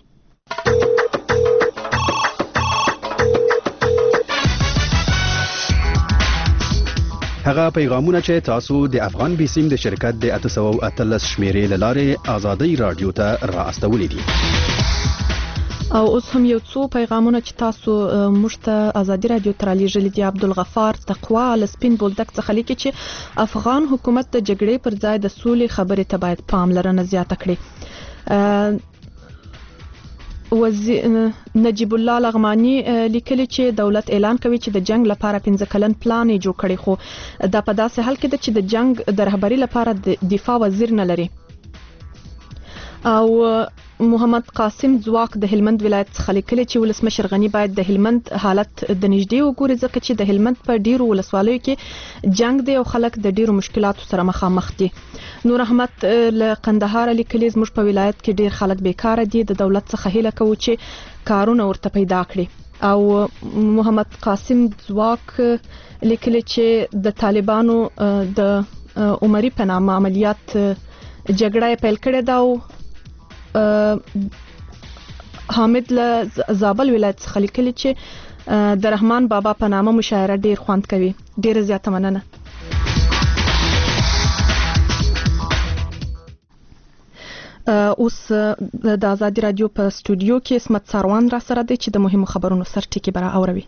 هغه پیغامونه چې تاسو د افغان بیسیم د شرکت د اته سوه اتلس شمیرې له لارې ازادي راډیو ته را استولې دي. او اوس هم یو څو پیغامونه چې تاسو موږ ته ازادي راډیو ته رالیږلي دي. عبدالغفار تقوا له سپین بولدک څخه لیکي چې افغان حکومت د جګړې پر ځای د سولې خبرې ته باید پاملرنه زیاته کړي. وزیر نجیب الله لغمانی لیکلي چې دولت اعلان کوي چې د جنگ لپاره پنځه کلن پلان یې جوړ کړی، خو دا په داسې حال کې ده چې د جنگ د رهبری لپاره د دفاع وزیر نه لري. او محمد قاسم ځواک د هلمند ولایت څخه لیکلي چې ولسمشر غنی باید د هلمند حالت د نږدې وګوري، ځکه چې د هلمند په ډیرو ولسوالیو کې جنگ دی او خلک د ډیرو مشکلاتو سره مخامخ دي. نور احمد له قندهار لیکلي زموږ په ولایت کې ډیر خلک بیکاره دي، د دولت څخه هیله کوو چې کارونه ورته پیدا کړي. او محمد قاسم ځواک لیکلي چې د طالبانو د عمري په نامه عملیات جګړه پیل کړې ده. او حامد له زابل ولایت څخه لیکلي چې د رحمان بابا په نامه مشاعره ډیر خوند کوي. ډیره زیاته مننه. اوس د آزادي رادیو په استودیو کې اسمت ساروان را سره دی چې د مهمو خبرونو سر ټکی برا اوروي.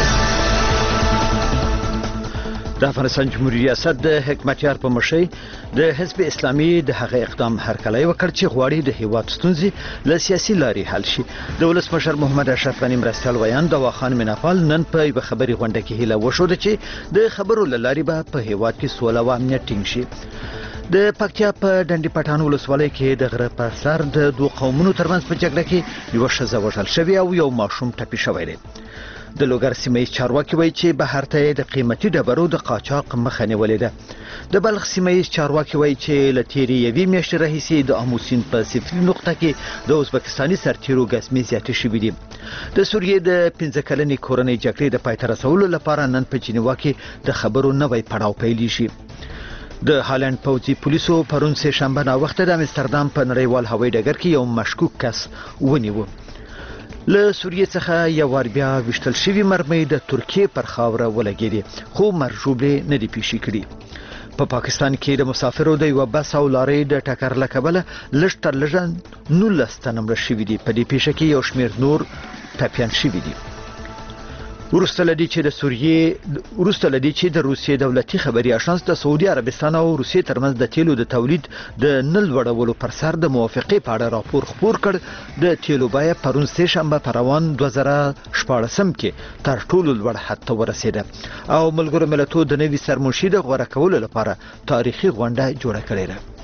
د افغانستان جمهوریت ریاست د حکمتیار په مشرۍ د حزب اسلامي د هغه اقدام هرکلی وکړ چې غواړي د هیواد ستونزې له سیاسي لارې حل شي. د ولسمشر محمد اشرف غني مرستیال ویان دواخان میناپال نن په یوه خبري غونډه کې هیله وښوده چې د خبرو له لارې به په هیواد کې سوله او امنیت ټینګ شي. د پکتیا په ډنډي پټان ولسوالۍ کې د غره په سر د دوه قومونو ترمنځ په جګړه کې یوه ښځه وژل شوې او یو ماشوم ټپي شوی دی. د لوګر سیمه ییز چارواکي وایي چې بهر ته د قیمتي ډبرو د قاچاق مخه نیولې ده. د بلخ سیمه ییز چارواکي وایي چې له تیرې یوې میاشتې راهیسې د آمو سیند په صفري نقطه کې د ازبکستاني سرتیرو ګزمې زیاتې شوې دي. د سوریې د پنځه کلنې کورنۍ جګړې د پای ته رسولو لپاره نن په جنیوا کې د خبرو نوی پړاو پیلېږي. د هالند پوځي پولیسو پرون سه شنبه ناوخته د امستردام په نړیوال هوایي ډګر کې یو مشکوک کس ونیو. له سوریې څخه یو وار بیا وشتل شوی مرمۍ د ترکیې پر خاوره ولګېدې، خو مرجوبلې نه دي پیښې کړي. په پاکستان کې د مسافرو د یو بس او لارۍ د ټکر له کبله لږ تر لږه نولس تنه مړه شوي دي. په دې پیښه کې یو شمېر نور ټپیان شوي دي. وروسته لدی چې د سوریې وروسته لدی چې د روسیې دولتي خبري اژانس د سعودي عربستان او روسیې ترمنځ د تیلو د تولید د نل وړولو پر سر د موافقې په اړه راپور خپور کړ. د تیلو بیه پرون سه شنبه په روان دوه زره شپاړسم کې تر ټولو لوړ حد ته ورسېده او ملګرو ملتونو د نوي سرمنشي د غوړه کولو لپاره تاریخي غونډه جوړه کړې ده.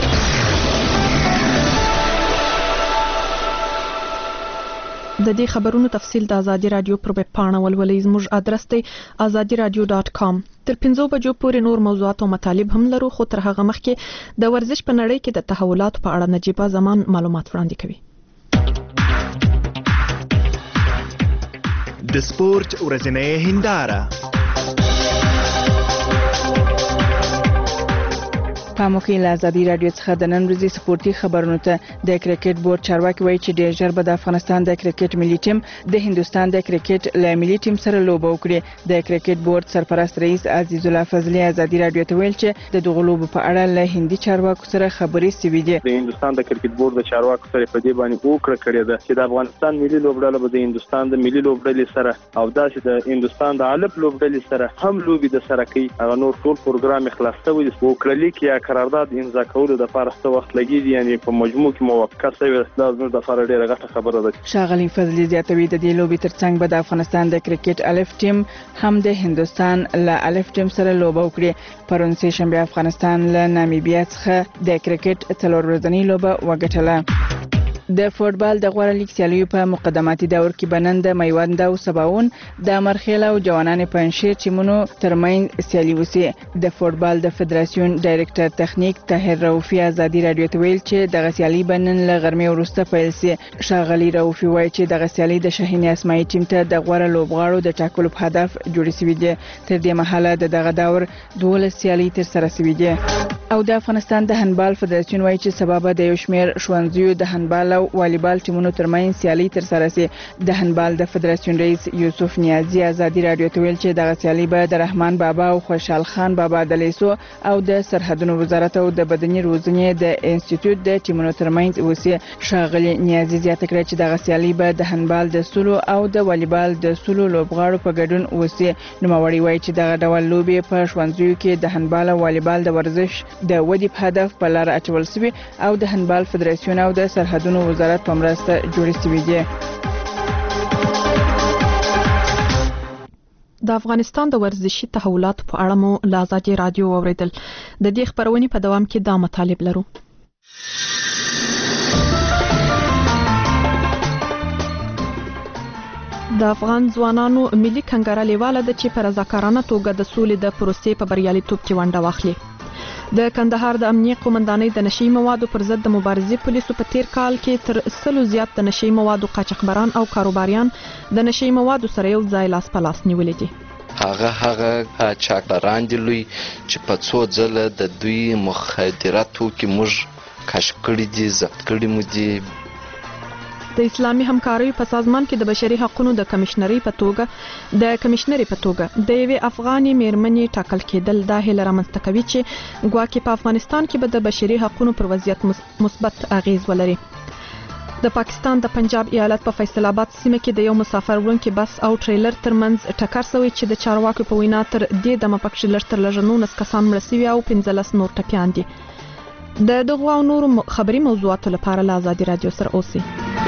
د دې خبرونو تفصیل د آزادي رادیو پر ویب پاڼه ولولئ. زموږ ادرس دی آزادي رادیو ډاټ کام. تر پنځو بجو پورې نور موضوعات او مطالب هم لرو، خو تر هغه مخکې د ورزش په نړۍ کې د تحولاتو په اړه نجیبه زمان معلومات وړاندې کوي. د سپورت ورځنۍ هنداره. پاموکي له آزادي رادیو څخه د نن ورځې سپورتي خبرونو ته د کرکټ بورډ چارواکي وایي چې ډېر ژر به د افغانستان د کرکټ ملي ټیم د هندستان د کرکټ له ملي ټیم سره لوبه وکړي. د کرکټ بورډ سرپرست رئیس عزیز الله فضلي آزادي رادیو ته ویل چې د دغه لوبو په اړه له هندي چارواکو سره خبرې شوې دي. د هندستان د کرکټ بورډ د چارواکو سره په دې باندې وکړه کړې ده چې د افغانستان ملي لوبډله به د هندستان د ملي لوبډلې سره او داسې د هندستان د الف لوبډلې سره هم لوبي د سره کوي. هغه نور ټول پروګرام خلاص شوی دی. وکړلیک یا قرارداد امضا کولو د لپاره څه وخت لګیږي، یعنی په مجموع کې موافقه شوې ده. دا زموږ د لپاره ډېره غټه خبره ده. ښاغلي فضلي زیاتوي د دې لوبې ترڅنګ به د افغانستان د کرکټ الف ټیم هم د هندستان له الف ټیم سره لوبه وکړي. پرون سه شنبه افغانستان له نامیبیا څخه د کرکټ څلور ورځنۍ لوبه وګټله. د فوټبال د غوړه لیګ سیالیو په مقدماتي دور کې بنن د میوند او سباون د مرخیل او جوانان پنځشیر ټیمونو ترمنځ سیالي وسي. د فوټبال د فدراسیون ډایریکټر تخنیک طاهر رؤفي آزادي رادیو ته ویل چې د سیالي بنن له غرمې وروسته پیل سي. ښاغلي رؤفي وایي چې د سیالي د شاهین اسماعیل ټیم ته د غوړه لوبغاړو د ټاکلو په هدف جوړې شوې دي. تر دې مهاله د دغه دور دولس سیالي تر سره شوې دي. او د افغانستان د هندبال فدراسیون وایي چې سبب د یو شمېر ښوونځیو د هندبال والیبال ټیمونو ترمنځ سیالي تر سره سي. د هندبال د فدراسیون رئیس یوسف نیازی آزادي رادیو ته ویل چې دغه سیالي به د رحمان بابا او خوشحال خان بابا د لیسو او د سرحدونو وزارت او د بدني روزنې د انسټیټیوټ د ټیمونو ترمنځ وسي. ښاغلي نیازی زیاته کړه چې دغه سیالي به د هندبال د سولو او د والیبال د سولو لوبغاړو په ګډون وسي. نوموړي وایي چې دغه ډول لوبې په ښوونځیو کې د هندبال او والیبال د ورزش د ودې په هدف په لار اچول شوی او د هندبال فدراسیون او د سرحدونو وزارت په مرسته جوړې شوې دي. د افغانستان د ورزشي تحولاتو په اړه مو له ازادي رادیو واوریدل. د دې خبرونې په دوام کې دا مطالب لرو. د افغان ځوانانو ملي کنګره لیواله ده چې په رضاکارانه توګه د سولې د پروسې په بریالیتوب کې ونډه واخلي. د کندهار د امنیه قومندانۍ د نشي موادو پر ضد د مبارزې پولیسو په تیر کال کې تر سلو زیات د نشي موادو قاچاقبران او کاروباریان د نشي موادو سره یو ځای لاس په لاس نیولې دي. هغه هغه قاچاقبران دي لوی چې په څو ځله د دوی مخدراتو کې موږ کشف کړي دي، ضبط کړي مو دي. د اسلامي همکاریو په سازمان کې د بشري حقوقو د کمشنري په توګه د کمشنري په توګه د یوې افغاني میرمنې ټاکل کېدل د هیله رامنځته کوي چې ګواکې په افغانستان کې به د بشري حقوقو پر وضعیت مثبت اغیز ولري. د پاکستان د پنجاب ایالت په فیصل آباد سیمه کې د یو مسافر وړونکي بس او ټریلر ترمنځ ټکر شوی چې د چارواکو په وینا تر دې دمه پکې لږ تر لږه نولس کسان مړه شوي او پنځلس نور ټپیان دي. د دغو او نورو خبري موضوعاتو لپاره له ازادي رادیو سره اوسئ.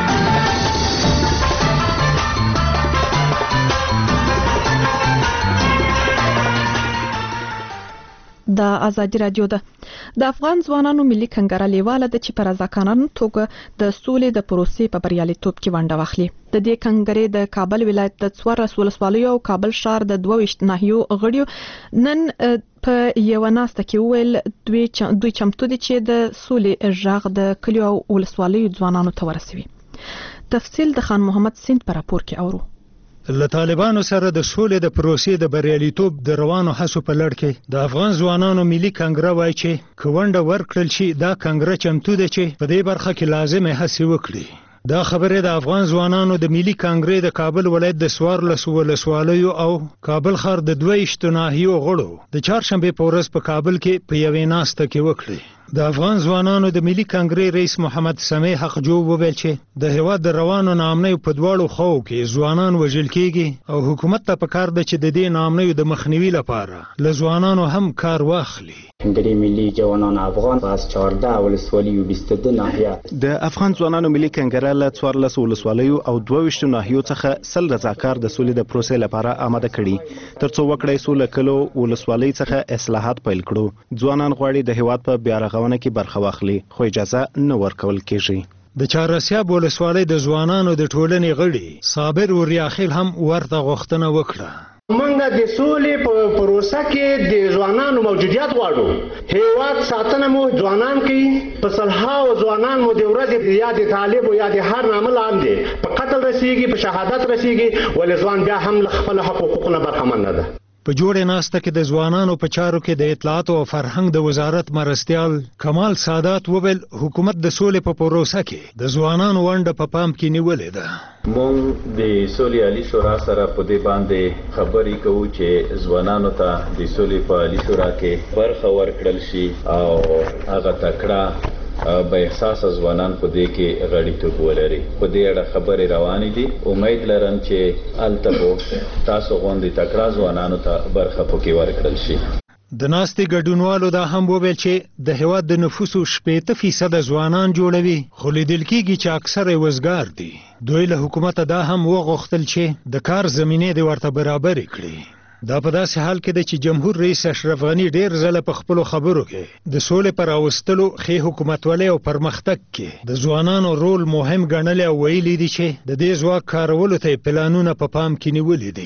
د ازادي رادیو ده. د افغان ځوانانو ملي کنګره لیواله ده چې په رضاکارانه توګه د سولې د پروسې په بریالیتوب کې ونډه واخلي. د دې کنګرې د کابل ولایت د څوارلس ولسوالیو او کابل ښار د دوه ویشت ناحیو غړیو نن په یوه ناسته کې وویل دوی چمتو دي چې د سولې غږ د کلیو او ولسوالیو ځوانانو ته ورسوي. تفصیل د خان محمد سیند په راپور کې اورو. له طالبانو سره د سولې د پروسې د بریالیتوب د روانو هڅو په لړ کې د افغان ځوانانو ملي کنګره وایي چې که ونډه ورکړل شي دا کنګره چمتو ده چې په دې برخه کې لازمه هڅې وکړي. دا خبره د افغان ځوانانو د ملي کنګرې د کابل ولایت د څوارلس ولسوالیو او کابل ښار د دوه ویشت ناحیو غړو د چهارشنبې په ورځ په کابل کې په یوې ناسته کې وکړي. د افغان ځوانانو د ملي کنګرې رئیس محمد سمیع حقجو وویل چې د هیواد د روانو ناامنیو په دواړو خواو کې ځوانان وژل کېږي او حکومت ته پکار ده چې د دې ناامنیو د مخنیوي لپاره له ځوانانو هم کار واخلي. کنګرې ملي جوانان افغان از چهارده ولسوالیو بیست و دو ناحیه د افغان ځوانانو ملي کنګره له څوارلس ولسوالیو او دوه ویشت ناحیو څخه سل رضاکار د سولې د پروسې لپاره آماده کړي ترڅو وکړی سو له کلو ولسوالۍ څخه اصلاحات پیل کړو. ځوانان غواړي د هیواد په بیا رغونه کې برخه واخلي خو اجازه نه ورکول کیږي. د چهارسیاب ولسوالۍ د ځوانانو د ټولنې غړي صابر وریاخیل هم ورته غوښتنه وکړه. موږ د سولې په پروسه کې د ځوانانو موجودیت غواړو. هیواد ساتنه مو ځوانان کوي. په صلحاو ځوانان مو د ورځې یا د طالب او یا د هر نامه لاندې په قتل رسیږي، په شهادت رسیږي، ولې ځوان بیا هم خپل حقوقونه برخمن نه ده. په جوړې ناسته کې د ځوانانو په چارو کې د اطلاعات او فرهنګ د وزارت مرستیال کمال سادات وویل حکومت د سولې په پروسه کې د ځوانانو ونډه په پام کې نیولې ده. مونږ د سولې عالی شورا سره په دې باندې خبرې کوو چې ځوانانو ته د سولې په عالی شورا کې برخه ورکړل شي او هغه تکړه به احساس ځوانان په دې کې غړیتوب ولري. په دې اړه خبرې روانې دي. امید لرم چې الته تاسو غوندې تکړه ځوانانو ته برخه پکې ورکړل شي. د ناستې ګډونوالو دا هم وویل چې د هیواد د نفوسو شپېته فیصده ځوانان جوړوي خو لیدل کېږي چې اکثره یې وزګار دي. دوی له حکومته دا هم وغوښتل چې د کار زمینې دې ورته برابرې کړي. دا په داسې حال کې ده چې جمهور رئیس اشرف غني ډیر ځله په خپلو خبرو کې د سولې پر راوستلو ښې حکومتولۍ او پرمختګ کې د ځوانانو رول مهم ګڼلی او ویلي دي چې د دې ځواک کارولو ته یې پلانونه په پام کې نیولي دي.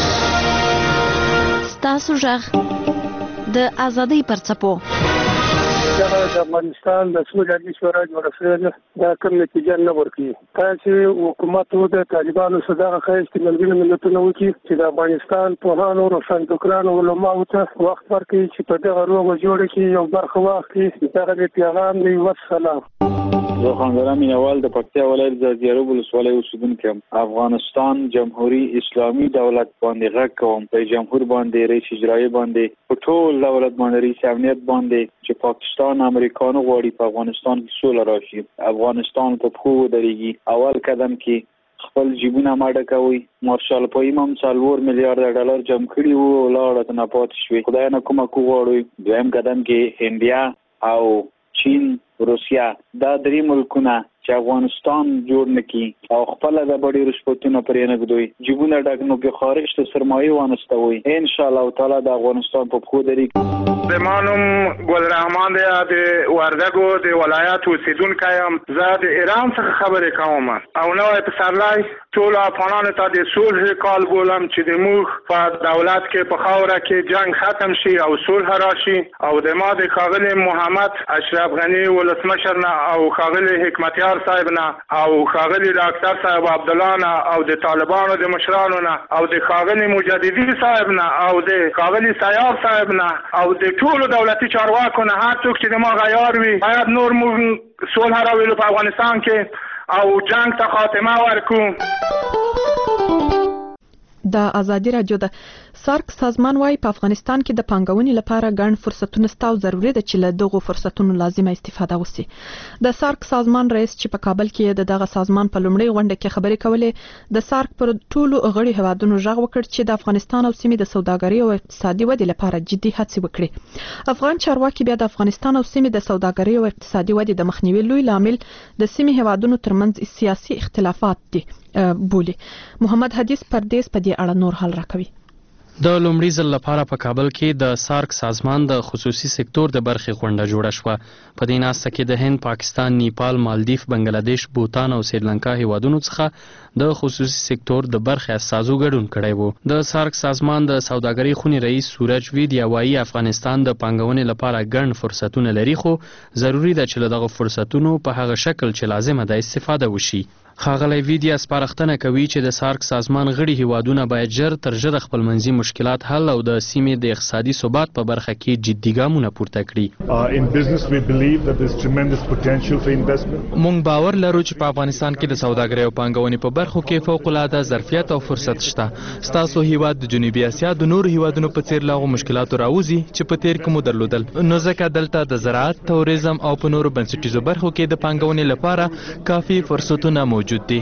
ستاسو غږ د ازادۍ پر څپو. دغه د افغانستان د سولې عالی شورا جوړه شوې ده دا کوم نتیجه نه ورکوي. کله چې حکومت د طالبانو سره دغه ښایي چې ملګري ملتونه وکړي چې د افغانستان پوهانو روښانفکرانو علماو ته وخت ورکړي چې په دغه روغه جوړه کې یو برخه واخلي. دغه پیغام دی والسلام. زه خانګرام مینوال د پکتیا ولایت د زیارو ولسوالۍ اوسیدونکی یم. افغانستان جمهوری اسلامي دولت باندې غږ کوم. په جمهور باندې رئیس اجرایی باندې په ټول دولت باندې رئیس امنیت باندې چې پاکستان امریکانو غواړي په افغانستان کې سوله راشي، افغانستان په پښو ودرېږي. اول قدم کې خپل جیبونه ماډه کوي. مارشال پویم هم څلور میلیارډ ډالر جمع کړي وو او لاړه نه پاتې شوې. خدای نه کومه وغواړو دویم قدم کې انډیا او چین روسیا دا درې ملکونه چې افغانستان جوړ نکي او خپل د بډې رشوتونو پرې نه ګدوي جیبونه ډک نو کې خارج ته سرمایه وانستوي ان شاء الله تعالی د افغانستان په خو دري د مانوم ګل رحمان دی د وردګو د ولایت اوسیدونکو یم زه د ایران څخه خبرې کوم او نو په سرلای ټول افغانانو ته د صلح کال بولم چې د موږ په دولت کې په خاوره کې جنگ ختم شي او صلح راشي او د ما د ښاغلي محمد اشرف غنی ولسمشر نه او ښاغلي حکمتیار صاحب نه او ښاغلي ډاکټر صاحب عبد الله نه او د طالبانو د مشرانو نه او د ښاغلي مجددي صاحب نه او د ښاغلي سیاف صاحب نه او د ټولو دولتي چارواکو نه هر څوک چې د ما غیار وي باید نور موږ صلح راولو په افغانستان کې او جنگ ته خاتمه ورکو. د ازادي راډیو د سارک سازمان وايي په افغانستان کې د پانګونې لپاره ګڼ فرصتونه شته او ضروري ده چې له دغو فرصتونو لازمه استفاده وشي. د سارک سازمان رئیس چې په کابل کې د دغه سازمان په لومړۍ غونډه کې خبرې کولې د سارک پر ټولو غړي هیوادونو غږ وکړ چې د افغانستان او سیمې د سوداګرۍ او اقتصادي ودې لپاره جدي هڅې وکړي. افغان چارواکي بیا د افغانستان او سیمې د سوداګرۍ او اقتصادي ودې د مخنیوي لوی لامل د سیمې هیوادونو ترمنځ سیاسي اختلافات دي بولي. محمد حدیث پردیس په دې اړه نور حل راکوي. د لومړي ځل لپاره په کابل کې د سارک سازمان د خصوصي سکتور د برخې غونډه جوړه شوه. په دې ناسته کې د هند، پاکستان، نیپال، مالدیف، بنگلاديش، بوتان او سریلانکا هیوادونو څخه د خصوصي سکتور د برخې استازو ګډون کړی وو. د سارک سازمان د سوداګرۍ خونې رئیس سورج ویدیا وایي افغانستان د پانګونې لپاره ګڼ فرصتونه لري خو ضروری ده چې له دغه فرصتونو په هغه شکل چې لازمه ده استفاده وشي. ښاغلی ویدیا سپارښتنه کوي چې د سارک سازمان غړي هیوادونه باید ژر تر ژره خپل منځي مشکلات حل او د سیمې د اقتصادي ثبات په برخه کې جدي ګامونه پورته کړي. مونږ باور لرو چې په افغانستان کې د سوداګرۍ او پانګونې په برخو کې فوق العاده ظرفیت او فرصت شته. ستاسو هیواد د جنوبي اسیا د نورو هیوادونو په څیر له مشکلاتو راوځي چې په تیر کې مو درلودل، نو ځکه دلته د زراعت، توریزم او په نورو بنسټیزو برخو کې د پانګونې لپاره کافي فرصتونه موجود دي.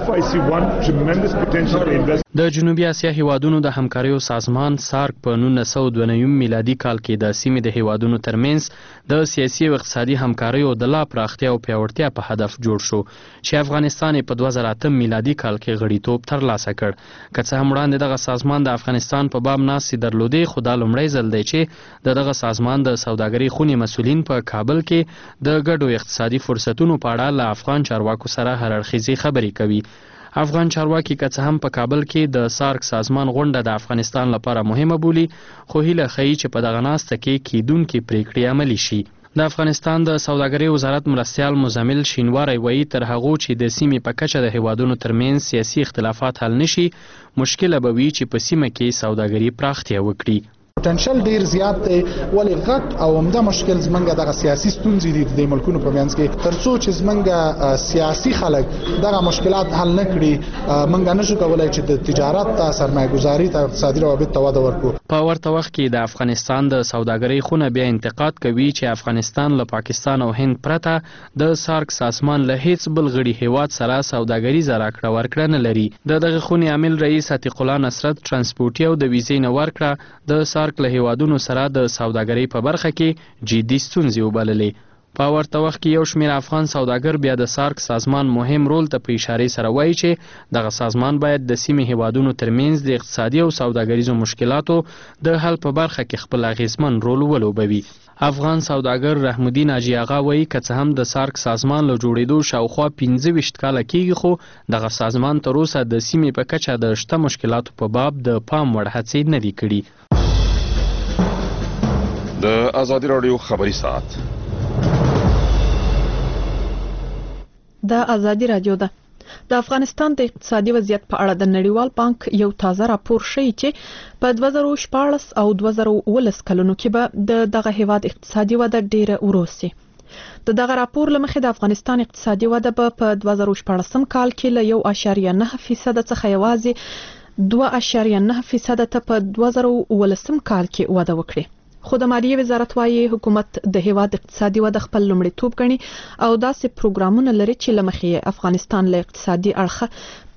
د جنوبي اسیا هیوادونو د همکاریو سازمان سارک په نولس سوه دوه نوي میلادي کال کې د سیمې د هیوادونو ترمنځ د سیاسي او اقتصادي همکاریو د لا پراختیا او پیاوړتیا په هدف جوړ شو چې افغانستان په دوه زره اته میلادي کال کې غړیتوب ترلاسه کړ. که څه هم وړاندې دغه سازمان د افغانستان په باب ناستې درلودې خو دا لومړی ځل دی چې د دغه سازمان د سوداګرۍ خونې مسؤلین په کابل کې د ګډو اقتصادي فرصتونو په اړه له افغان چارواکو سره هر اړخیزې خبرې کوي. افغان چارواکي که څه هم په کابل کې د سارک سازمان غونډه د افغانستان لپاره مهمه بولي خو هیله ښیي چې په دغه ناسته کې کیدونکې پریکړې عملي شي. د افغانستان د سوداګرۍ وزارت مرستیال مزمل شینواری وایي تر هغو چې د سیمې په کچه د هیوادونو ترمنځ سیاسي اختلافات حل نشي مشکله به وي چې په سیمه کې سوداګري پراختیا وکړي. پټنشل ډیر زیات دی ولې غټ او عمده مشکل زمنګ دغه سیاسي ستونزې دي د ملکونو په منځ کې ترڅو چې زمنګ سیاسي خلک دغه مشکلات حل نه کړي منګ نشو کولای چې د تجارت ته سرمایه‌ګذاري ته اقتصادي روابط ته وده ورکړو. په ورته وخت کې د افغانستان د سوداګرۍ خونه بیا انتقاد کوي چې افغانستان له پاکستان او هند پرته د سارک سازمان له هیڅ بل غړي هیواد سره سوداګریزه راکړه ورکړه نه لري. د دغه خونې عامل رئیس عتیق الله نصرت ترانسپورټي او د ویزې نه ورکړه د سارک له هیوادونو سره د سوداګرۍ په برخه کې جدي ستونزې وبللې. په ورته وخت کې یو شمېر افغان سوداګر بیا د سارک سازمان مهم رول ته په اشارې سره وایي چې دغه سازمان باید د سیمې هیوادونو ترمنځ د اقتصادي او سوداګریزو مشکلاتو د حل په برخه کې خپل اغیزمن رول ولوبوي. افغان سوداګر رحم الدین حاجي آغا وایي که څه هم د سارک سازمان له جوړېدو شاوخوا پنځه ویشت کاله کېږي خو دغه سازمان تر اوسه د سیمې په کچه د شته مشکلاتو په باب د پام وړ هڅې نه دي کړي. د ازادي راډیو خبري ساعت د ازادي راډیو ده د افغانستان د اقتصادي وضعیت په اړه د نړیوال بانک یو تازه راپور ښیي چې په دوه زره شپاړس او دوه زره اوولس کلونو کې به د دغه هیواد اقتصادي وده ډیره ورو سي. د دغه راپور له مخې د افغانستان اقتصادي وده به په دوه زره شپاړسم کال کې له یو اعشاریه نه فیصد څخه یوازې دوه اعشاریه نه فیصد ته په دوه زره اوولسم کال کې وده وکړي. خو د مالیې وزارت وايي حکومت د هیواد اقتصادي وده خپل لومړیتوب ګڼي او داسې پروګرامونه لري چې له مخې افغانستان له اقتصادي اړخه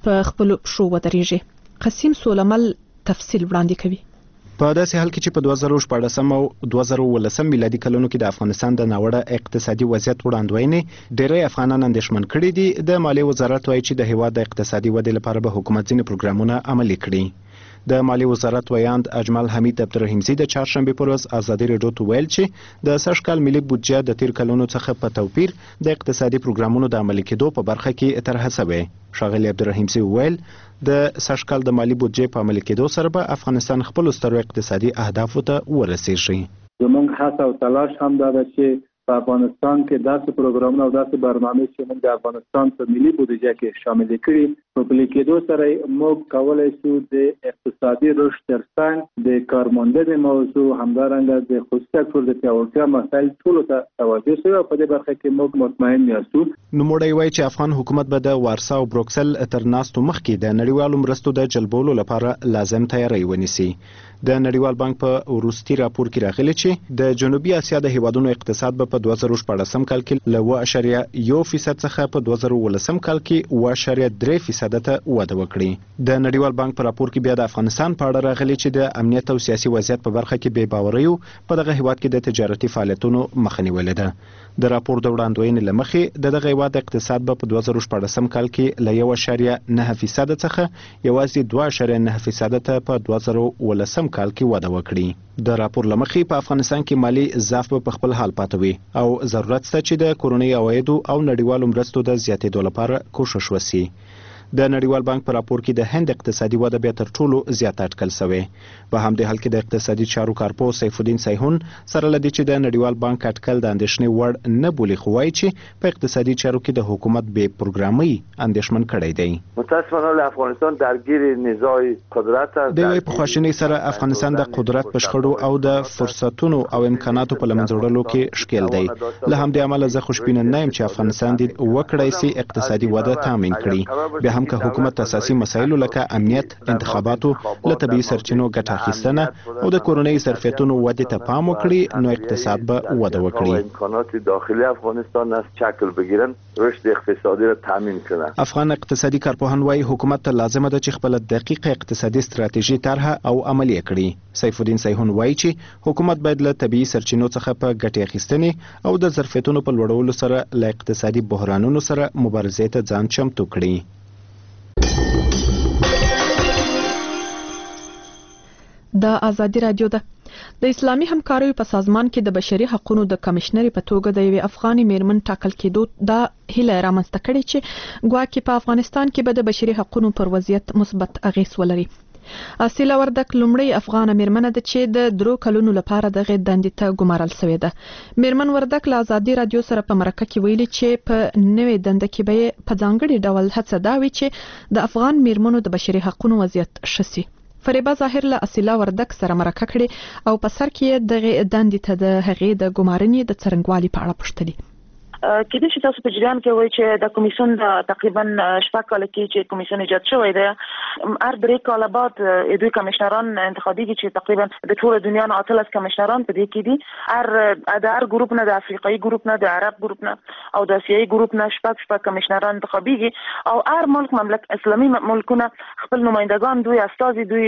په خپل پښو ودرېږي. قسیم سولمل تفصیل وړاندې کوي. په داسې حال کې چې په دوه زره شپږ او دوه زره اوولس میلادي کلونو کې د افغانستان د ناوړه اقتصادي وضعیت وړاندوینې ډېری افغانان اندېښمن کړي دي. د مالیې وزارت وایي چې د هیواد د اقتصادي ودې لپاره به حکومت ځینې پروګرامونه عملي کړي. د مالیې وزارت ویاند اجمل حمید عبدالرحیمزي د چهارشنبې پر ورځ ازادي راډیو ته ویل چې د سږ کال ملي بودجه د تیر کلونو څخه په توپیر د اقتصادي پروګرامونو د عملي کېدو په برخه کې طرحه شوې. ښاغلي عبدالرحیمزي ویل د سږ کال د مالی بودجې په عملي کېدو سره به افغانستان خپل سترو اقتصادي اهدافو ته ورسیږي. زموږ هڅه او تلاش هم دا ده چې په افغانستان کې داسې پروګرامونه او داسې برنامې چې موږ د افغانستان په ملي بودجه کې شامل کړي په پلي کېدو سره موږ کولی شو د اقتصادي رشد ترڅنګ د کارموندنې موضوع همدارنګه د خصوصي سکتور د پیاوړتیا مسایل ټولو ته توجه شوی او په دې برخه کې موږ مطمئن یاستو. نوموړی وایي چې افغان حکومت به د وارسا او بروکسل تر ناستو مخکې د نړیوالو مرستو د جلبولو لپاره لازم تیاری ونیسي. د نړیوال بانک په وروستي راپور کې راغلي چې د جنوبي اسیا د هیوادونو اقتصاد به په دوه زره شپږ کال کې له اوه اعشاریه یو فیصد څخه په دوه زره اوولس کال کې اوه اعشاریه درې فیصد ته وده وکړي. د نړیوال بانک په راپور کې بیا د افغانستان په اړه راغلي چې د امنیت او سیاسي وضعیت په برخه کې بې باوریو په دغه هیواد کې د تجارتي فعالیتونو مخه نیولې ده. د راپور د وړاندوینې له مخې د دغه هیواد اقتصاد به په دوه زره شپږ کال کې له یو اعشاریه نه فیصد څخه یوازې دوه اعشاریه نه فیصد ته په دوه زره اوولس کال کې وده وکړي. د راپور له مخې په افغانستان کې مالی ضعف په خپل حال پاتې وي او ضرورت شته چې د کورنۍ عوایدو او نړیوالو مرستو د زیاتېدو لپاره کوشش وشي. د نړیوال بانک په راپور کې د هند اقتصادي وده بیا تر ټولو زیات اټکل شوی. په همدې حال کې د اقتصادي چارو کارپوه سیف الدین سیحون سره لدی چې د نړیوال بانک اټکل د اندېښنې وړ نه بولي، خو وایي چې په اقتصادي چارو کې د حکومت بې پروګرامي اندېښمن کړی دی. متاسفانه افغانستان درگیر نزاع قدرت است. د وی په خواشینۍ سره افغانستان د قدرت په شخړو او د فرصتونو او امکاناتو په لمنځه وړلو کې ښکیل دی. له همدې امله زه خوشبینه نه یم چې افغانستان دې وکړای شي اقتصادي وده تامین کړي. بیا هم که حکومت اساسي مسایلو لکه امنیت، انتخاباتو، له طبیعي سرچینو ګټه اخیستنه او د کورنۍ ظرفیتونو ودې ته پام وکړي نو اقتصاد به وده وکړي. امکانات داخلی افغانستان از شکل بگیرن رشد اقتصادی را تامین کنند. افغان اقتصادي کارپوهان وايي حکومت ته لازمه ده چې خپل دقیقه اقتصادي ستراتیژي طرحه او عملي کړي. سیف الدین سیحون وايي چې حکومت باید له طبیعي سرچینو څخه په ګټې اخیستنې او د ظرفیتونو په لوړولو سره له اقتصادي بحرانونو سره مبارزې ته ځان چمتو کړي. د ازادي راډیو ده د اسلامي همکاریو په سازمان کې د بشري حقوقو د کمشنري په توګه د یوې افغاني میرمن ټاکل کېدو د هیله رامنځته کړې چې ګواکې په افغانستان کې به د بشري حقوقو پر وضعیت مثبت اغیز ولري. اصیله وردک لومړی افغانه میرمنه ده چې د درو کلونو لپاره دغه دندې ته ګمارل شوې ده. میرمن وردک له ازادي راډیو سره په مرکه کې ویلي چې په نوې دنده کې به په ځانګړي ډول هڅه دا وي چې د افغان میرمنو د بشري حقوقو وضعیت ښه شي. فریبا ظاهر له اصیله وردک سره مرکه کړې او په سر کې دغه دندې ته د هغې د ګمارنې د څرنګوالي په اړه پوښتلي. کله چې تاسو په جریان کې وایي چې د کمیسیون د تقریبا شپږ کال کې چې کمیسیون ایجاد شوی دی هر درې کال بعد دوی کمشنران انتخابيږي چې تقریبا د ټول دنیا نه اتلس کمشنران په دې کې دي. هر د هر ګروپ نه د افریقایي ګروپ نه د عرب ګروپ نه او د اسیایي ګروپ نه شپږ شپږ کمشنران انتخابيږي او هر ملک مملک اسلامي ملکونه خپل نمائندگان دوی استازي دوی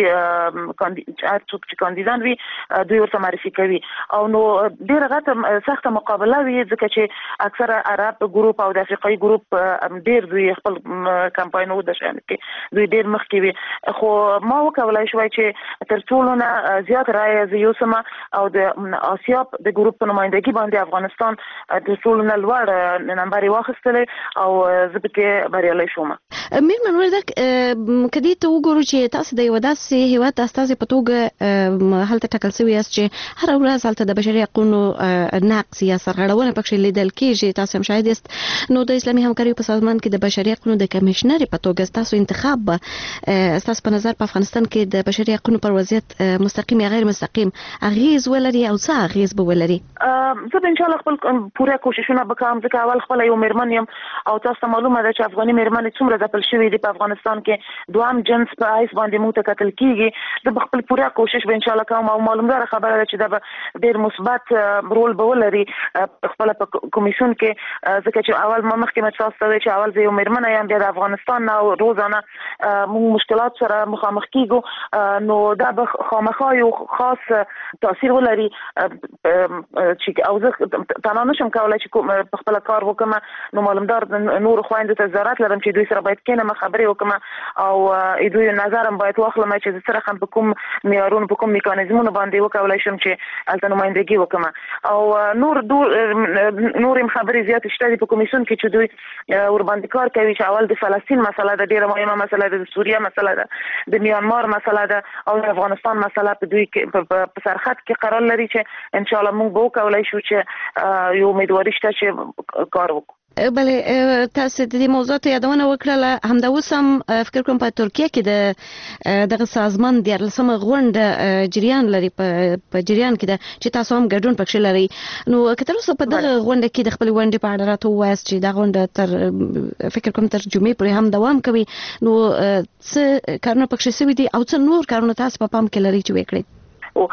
څوک چې کاندیدان وي دوی ورته معرفي کوي او نو ډیره غټه سخته مقابله وي ځکه چې اکثر عرب ګروپ او د افریقایي ګروپ ډیر دوی خپل کمپاینو د شان کې دوی ډیر مخکې وي خو ما وکولای شوای چې تر ټولو نه زیات رائے زیوسمه او د آسیا د ګروپ په نمائندګي باندې افغانستان تر ټولو نه لوړ نمبر واخیستل او زه پکې بریالي شوم. میرمن وردک کدی ته وګورو چې تاسو د یو داسې هیواد استازي په توګه هلته ټاکل شوی یاست چې هر ورځ هلته د بشري حقوقو نقض یا سرغړونه پکې لیدل کېږي. تاسو هم شاهد یاست نو د اسلامي همکاریو په سازمان کې د بشري حقوقو د کمشنري په توګه تاسو انتخاب به تاسو په نظر په افغانستان کې د بشري حقوقو پر وضعیت مستقیم یا غیر مستقیم اغیز ولري او څه اغیز به ولري؟ زه ان شاء الله خپل پوره کوششونه وکړم ځکه اول خپل یو میرمن یم او تاسو معلومه ده چې افغاني میرمن څومره ځپل شوې دي په افغانستان کې دوام جنس په ایس باندې مو ته قتل کیږي. زه خپل پوره کوشش به ان شاء الله کوم او معلومه خبره ده چې دا ډیر مثبت رول به ولري خپل په کمیسیون کې ځکه چې اول ما مخکې مې تاسو ته چې اول زه یو مېرمنه یم بیا د افغانستان او روزانه موږ مشکلات سره مخامخ کیږو نو دا به خامخا یو خاص تاثیر ولري چې او زه تنها نشم کولی چې په خپل کار وکم نو معلومدار نور خويندو ته ضرورت لرم چې دوی سره باید کینم خبرې وکم او دوی نظرم باید واخلم چې سره هم په کوم معیارونو په کوم میکانیزمونو باندې وکولای شم چې الته نمائندګي وکم او نور نور خبرې زیات شته په کمیسیون کې چې دوی ور باندې کار کوي چې اول د فلسطین مسله د ډیره مهمه مسله ده د سوریه مسله ده د میانمار مسله ده او د افغانستان مسله په دوی کې په سرخط کې قرار لري چې ان شاء الله موږ به وکولای شو چې یو امیدواري شته چې کار وکړو. بله تاسو د دې موضوعات یادونه وکړه همدا اوس هم فکر کوم په ترکیه کې د دغه سازمان د لسمه غونډه جریان لري په جریان کې ده چې تاسو هم ګډون پکې لري نو کله اوس په دغه غونډه کې د خپل غونډې په اړه راته وایي چې دا غونډه تر فکر کوم تر جمعې پورې هم دوام کوي نو څه کارونه پکې شوي دي او څه نور کارونه تاسو په پام کې لري چې وکړئ؟ او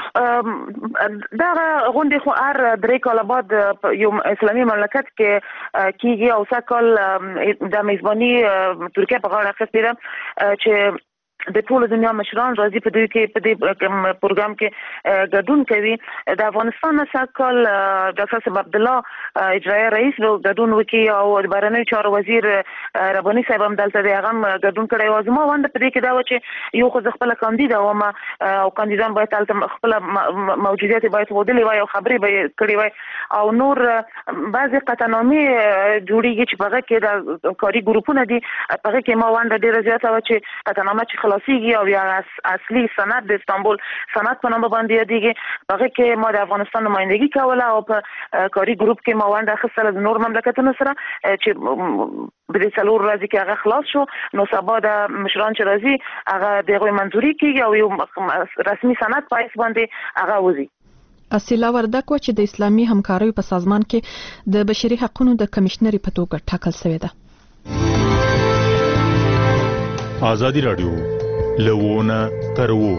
دا غونډه خو هر درې کال بعد یو اسلامي مملکت کې کیږي او سکل د میزبانی ترکیه په غاړه اخیستې ده چې د ټول دنیا مشران راځي په دې کې په دې پروګرام کې ګډون کوي د افغانستان سکل ډاکټر صاحب عبد الله اجرایي رئیس نو ګډون وکي او د بهرنیو چارو وزیر رباني صاحب هم دلته دی هغه ګډون کړی و زما وند په دې کې دا و چې یو خو ځخپل کاندید او ما او کاندیدان باید تلته خپل موجودیت باید ودلې وای او خبرې به کړې وای او نور بعضی قطعنامې جوړیږي چې په کې د کاري ګروپونه دي په کې ما وند ډیره زیاته و چې قطعنامه چې خلاصيږي او یا اصلي سند د استانبول سند په نوم باندې یادېږي هغه کې ما د افغانستان نمائندګي کوله او په کاري ګروپ کې ما ونده خصله د نور مملکتونو سره چې په دې څلور ورځې کې هغه خلاص شو نو سبا د مشران چې راځي هغه دغه منځوري کیږي او یو رسمي سند پایس باندې هغه وځي. اصیله وردک و چې د اسلامي همکاریو په سازمان کې د بشري حقوقو د کمشنري په توګه ټاکل شوې ده. آزادی رادیو لوونه ترو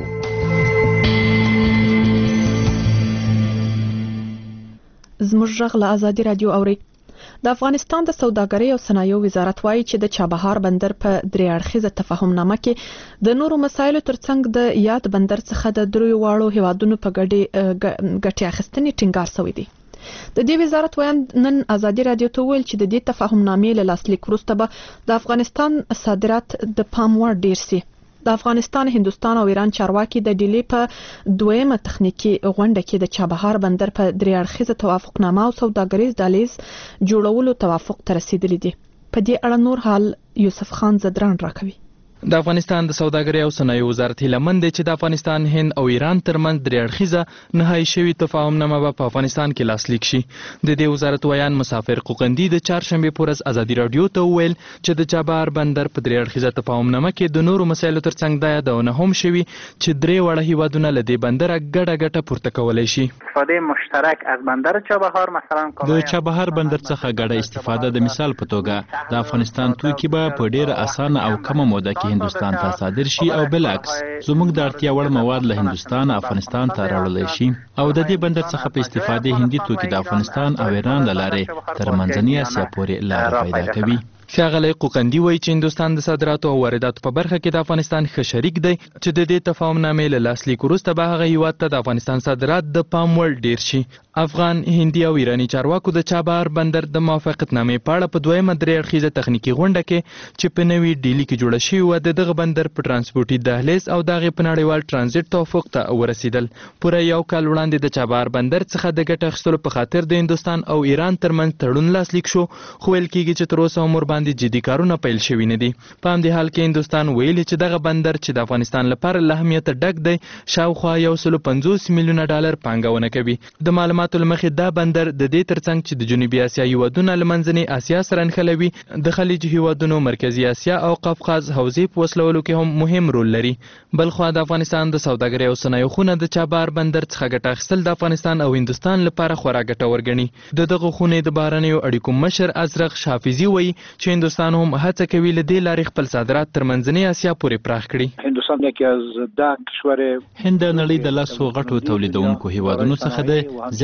زموږ غږ له آزادی رادیو اوري. د افغانستان د سوداګرۍ او صنایعو وزارت وایي چې د چابهار بندر په درې اړخیزه تفاهمنامه کې د نورو مسایلو ترڅنګ د یاد بندر څخه د دریو واړو هیوادونو په ګډې ګټې اخیستنې ټینګار شوی دی. د دې وزارت ویاند نن آزادی رادیو ته ویل چې د دې تفاهمنامې له لاسلیک وروسته به د افغانستان صادرات د پام وړ ډیر سي. د افغانستان، هندستان او ایران چارواکي د ډیلی په دویمه تخنیکی غونډه کې د چابهار بندر په درې اړخیزه توافقنامه او سوداګریز دهلیز جوړولو توافق ته رسیدلی دي. په دې اړه نور حال یوسف خان زدران راکوي. د افغانستان د سوداګرۍ او صنایعو وزارت هیله مند دی چې د افغانستان، هند او ایران ترمنځ درې اړخیزه نهایی شوی تفاهمنامه به په افغانستان کې لاسلیک شي. د دې وزارت ویان مسافر قوقندي د چهارشنبه په ورځ آزادي رادیو ته وویل چې د چابهار بندر په درې اړخیزه تفاهمنامه کې د نورو مسایلو ترڅنګ دا یادونه هم شوي چې درې واړه هیوادونه له دې بندره ګډه ګټه پورته کولی شي. استفاده مشترک از بندر چابهار مثلا د چابهار بندر څخه ګډه استفاده د مثال په توګه د افغانستان توکي به په ډیره اسانه او کمه موده کې هندستان ته صادر شي او بالعکس زموږ د اړتیا وړ مواد له هندستان افغانستان ته راوړل شي او د دې بندر څخه په استفاده هندي توکي د افغانستان او ایران له لارې تر منځنۍ اسیا پورې لار پیدا کوي. ښاغلی قوقندي وایي چې هندوستان د صادراتو او وارداتو په برخه کې د افغانستان ښه شریک دی چې د دې تفاهمنامې له لاسلیک وروسته به هغه هیواد ته د افغانستان صادرات د پام وړ ډیر شي. افغان، هندي او ایراني چارواکو د چابهار بندر د موافقتنامې په اړه په دویمه درې اړخیزه تخنیکي غونډه کې چې په نوي ډیلي کې جوړه شوې وه د دغه بندر په ترانسپورټي دهلیز او د هغې په نړیوال ترانزیټ توافق ته ورسېدل. پوره یو کال وړاندې د چابهار بندر څخه د ګټې اخیستلو په خاطر د هندوستان او ایران ترمنځ تړون لاسلیک شو خو ویل کېږي چې تر اوسه هم ورباندې جدي کارونه پیل شوي نه دي. په همدې حال کې هندوستان ویلي چې دغه بندر چې د افغانستان لپاره له اهمیته ډک دی شاوخوا یو سلو پنځوس میلیونه ډالر پانګونه کوي. د معلوماتو له مخې دا بندر د دې ترڅنګ چې د جنوبي اسیا هیوادونه له منځنۍ اسیا سره نښلوي د خلیج هیوادونو، مرکزي اسیا او قفقاز حوزې په وسلولو کې هم مهم رول لري. بلخوا د افغانستان د سوداګرۍ او صنایعو خونه د چابهار بندر څخه ګټه اخیستل د افغانستان او هندوستان لپاره خورا ګټور ګڼي. د دغه خونې د بهرنیو اړیکو مشر ازرق شافیزي وایي چې هندوستان هم هڅه کوي له دې لارې خپل صادرات تر منځنۍ اسیا پورې پراخ کړي. هندوستان یکی از ده کشور هند د نړۍ د لسو غټو تولیدونکو هیوادونو څخه دی.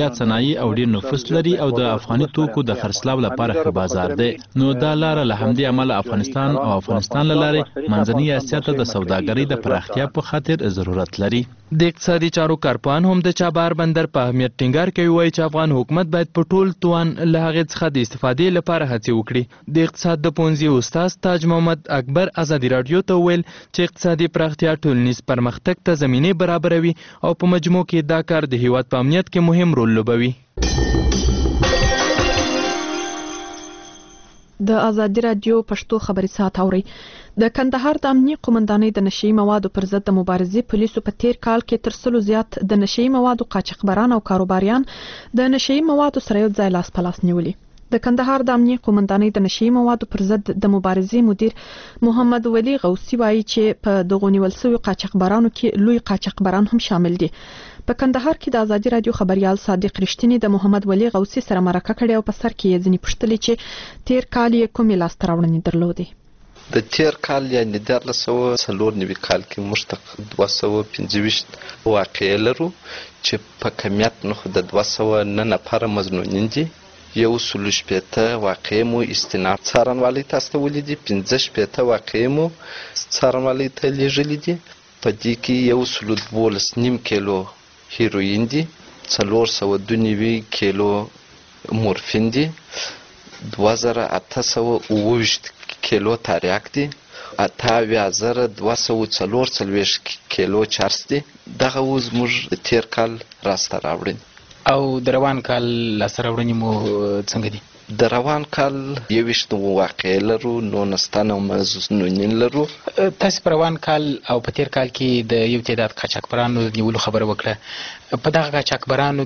زیات صنایع او ډیر نفوس لري او د افغاني توکو د خرڅلاو لپاره ښه بازار دی. نو دا لاره له همدې امله افغانستان او افغانستان له لارې منځنۍ اسیا ته د سوداګرۍ د پراختیا په خاطر ضرورت لري. د اقتصادي چارو کارپوهان هم د چابهار بندر په اهمیت ټینګار کوي، وایي چې افغان حکومت باید په ټول توان له هغې څخه د استفادې لپاره هڅې وکړي. د اقتصاد د پوهنځي استاد تاج محمد اکبر ازادي راډیو ته وویل چې اقتصادي پراختیا ټولنیز پرمختګ ته زمینې برابروي او په مجموع کې دا کار د هیواد په امنیت کې مهم رول لوبوي. د ازادي راډیو پښتو خبري ساعت اوري. د کندهار د امنیه قومندانۍ د نشئی موادو پر ضد د مبارزې پولیسو په تیر کال کې تر سلو زیات د نشئی موادو قاچاقبران او کاروباریان د نشئی موادو سره یو ځای لاس په لاس نیولي. د کندهار د امنیه قومندانۍ د نشئی موادو پر ضد د مبارزې مدیر محمد ولی غوثي وایي چې په دغو نیول شویو قاچاقبرانو کې لوی قاچاقبران هم شامل دي. په کندهار کې د ازادي راډیو خبريال صادق رښتینی د محمد ولی غوثي سره مرکه کړې او په سر کې یې ځنې پوښتلې چې تیر کال یې کومې لاسته راوړنې درلودې. د تیر کال یعنې دیارلس سوه څلور نوي کال کې موږ ته دوه سوه پنځه ویشت واقعې لرو چې په کمیت نو د دوه سوه نه نفره مظنونین دي. یو سلو شپېته واقعې مو استناد څارنوالۍ ته استولي دي، پنځه شپېته واقعې مو څارنوالۍ ته لیږلي دي. په دې کې یو سلو دولس نیم کیلو هیروین دي، څلور سوه دوه نوي کیلو مورفین دي، دوه زره اته سوه اووه ویشت کیلو تریاک دي، اته اویا زره دوه سوه څلور څلوېښت کیلو چرس دي. دغه و زموږ د تیر کال راسته راوړنې. او د روان کال لاسته راوړنې مو څنګه دي؟ د روان کال یوویشت واقعې لرو، نولس تنه مظنونین لرو. تاسو په روان کال او په تیر کال کې د یو تعداد قاچاقبرانو نیولو خبره وکړه. په دغه قاچاقبرانو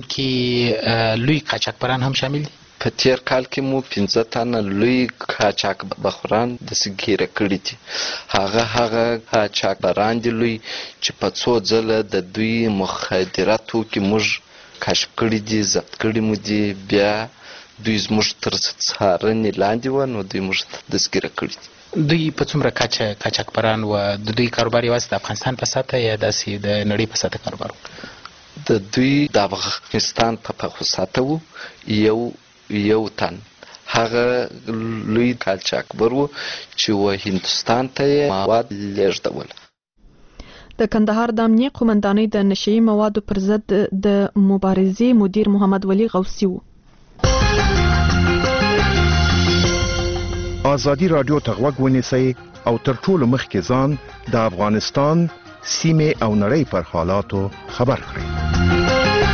کې لوی قاچاقبران هم شامل دي؟ په تیر کال کې مو پنځه تنه لوی قاچاقبران داسې ګیره کړي دي. هغه هغه قاچاقبران دي لوی چې په څو ځله د دوی مخدره توکي موږ کشف کړي دي، ضبط کړي مو دي. بیا دوی زموږ تر څارنې لاندې وه، نو دوی موږ دستګیره کړي دي. دوی په څومره کچه قاچاقبران و؟ د دوی کاروبار یوازې د افغانستان په سطحه یا داسې د نړۍ په سطحه کاروبار و؟ د دوی د افغانستان په پخو سطحه و. یو یو تن هغه لوی قاچاقبر و چې و هندوستان ته یې مواد لیږدول. د کندهار د امنیه قومندانۍ د نشئی موادو پر ضد د مبارزې مدیر محمد ولی غوثي و. ازادي راډیو ته غوږ ونیسئ او تر ټولو مخکې ځان د افغانستان سیمې او نړۍ پر حالاتو خبر کړئ.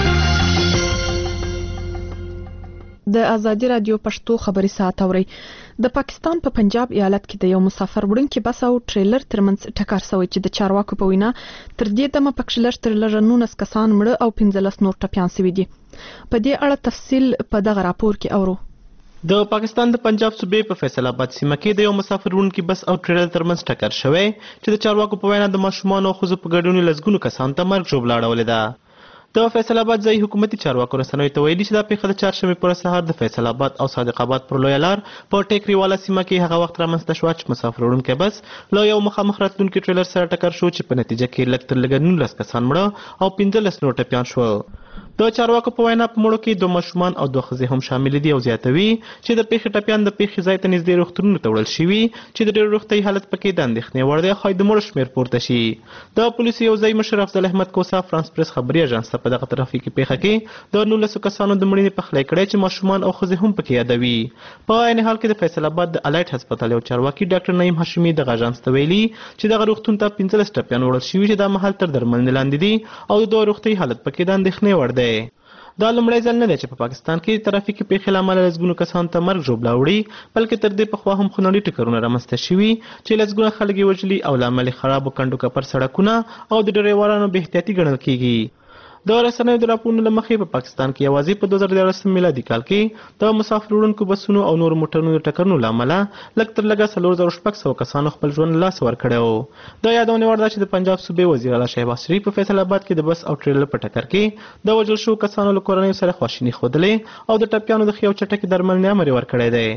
د ازادي راډیو پښتو خبري ساعت اوري. د پاکستان په پنجاب ایالت کې د یو مسافر وړونکي بس او ټریلر ترمنځ ټکر شوی چې د چارواکو په وینا تر دې دمه پکې لږ تر لږه نولس کسان مړه او پنځلس نور ټپیان شوي دي. په دې اړه تفصیل په دغه راپور کې اورو. د پاکستان د پنجاب صوبې په فیصل آباد سیمه کې د یو مسافر وړونکي بس او ټریلر ترمنځ ټکر شوی چې د چارواکو په وینا د ماشومانو او ښځو په ګډون لسګونو کسانو ته مرګ ژوبله اړولې ده. د فیصل آباد ځایي حکومتي چارواکو رسنیو ته ویلي چې دا پیښه د چهارشنبې پر سهار د فیصل آباد او صادق آباد پر لویه لار په ټیکري والا سیمه کې هغه وخت رامنځته شوه چې مسافر وړونکی بس له یو مخامخ راتلونکي ټریلر سره ټکر شو چې په نتیجه کې لږ تر لږه نولس کسان مړه او پنځلس نور ټپیان شول. د چارواکو په وینا په مړو کې دوه ماشومان او دوه ښځې هم شامل دي او زیاتوي چې د پیښې ټپیان د پیښې ځای ته نږدې روغتونونو ته وړل شوي چې د ډېر روغتیايي حالت پکې د اندېښنې وړ دی، ښایي د مړو شمېر پورته شي. د پولیسو یو ځایي مشر افضل احمد کوسا فرانس پریس خبري اژانس ته په دغه ترافیکي پیښه کې د نولسو کسانو د مړینې پخلی کړی چې ماشومان او ښځې هم پکې یادوي. په عین حال کې د فیصل آباد د الایټ هسپتال یو چارواکي ډاکټر نعیم هاشمي دغه اژانس ته ویلي چې دغه روغتون ته پنځلس ټپیان وړل شوي چې دا مهال تر درملنې لاندې دي او د دوه روغتیايي حالت پکې د اندېښنې وړ دی. دا لومړی ځل نه دی چې په پاکستان کې ترافیکي پیښې له امله لسګونو کسانو ته مرګ ژوبله وړي، بلکې تر دې پخوا هم خونړي ټکرونه رامنځته شوي چې لسګونه خلک یې وژلي او له امله خرابو کنډو کپر سړکونه او د ډریورانو بې احتیاطي ګڼل کیږي. د رسنیو د راپورونو له مخې په پاکستان کې یوازې په دوه زره دیارلسم میلادي کال کې د مسافر وړونکو بسونو او نورو موټرونو د ټکرونو له امله لږ تر لږه څلور زره شپږ سوه کسانو خپل ژوند له لاسه ورکړی و. د یادونې وړ ده چې د پنجاب صوبې وزیر اعلی شهباز شریف په فیصل آباد کې د بس او ټریلر په ټکر کې د وژل شوو کسانو له کورنیو سره خواشیني ښودلې او د ټپیانو د ښې او چټکې درملنې امر یې ورکړی دی.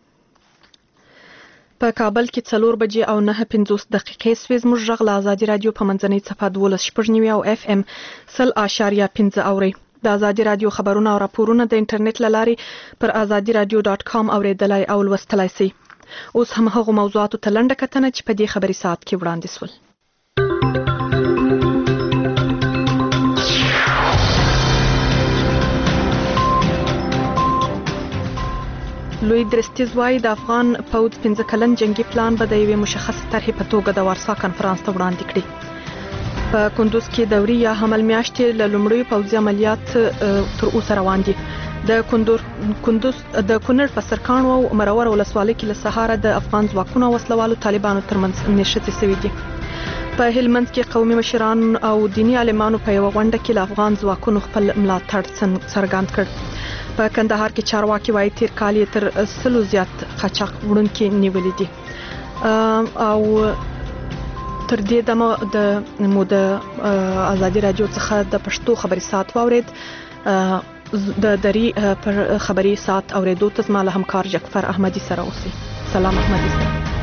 په کابل کې څلور بجې او نه پنځوس دقیقې سوې زموږ غږ له ازادي راډیو په منځنۍ څپه دولس شپږ نوي او اف ام سل اشاریه پنځه اورئ. د ازادي رادیو خبرونه او راپورونه د انټرنیټ له لارې پر ازادي رادیو ډاٹ کام اوریدلای او لوستلای شئ. اوس هم هغو موضوعاتو ته لنډه کتنه چې په دې خبري ساعت کې وړاندې شول. لوی درستیز وایي د افغان پوځ پنځه کلن جنگي پلان به د یوې مشخصې طرحې په توګه د وارسا کنفرانس ته وړاندې کړي. په کندوز کې دوري یا حمل میاشتې له لومړیو پوځي عملیات تر اوسه روان دي. د کندوز د کونړ په سرکاڼو او مرور ولسوالۍ کې له سهاره د افغان ځواکونو او وسلوالو طالبانو ترمنځ نښتې شوې دي. په هلمند کې قومي مشران او دیني عالمانو په یوه غونډه کې له افغان ځواکونو خپل ملاتړ څرګند کړ. په کندهار کې چارواکي وایي تیر کال یې تر سلو زیات قاچاق وړونکي نیولي دي. او تر دې دمه د مو د ازادي رادیو څخه د پښتو خبري ساعت واورید. د دری پر خبري ساعت اوریدو ته زما له همکار جعفر احمدي سره اوسئ. سلام احمدي سره.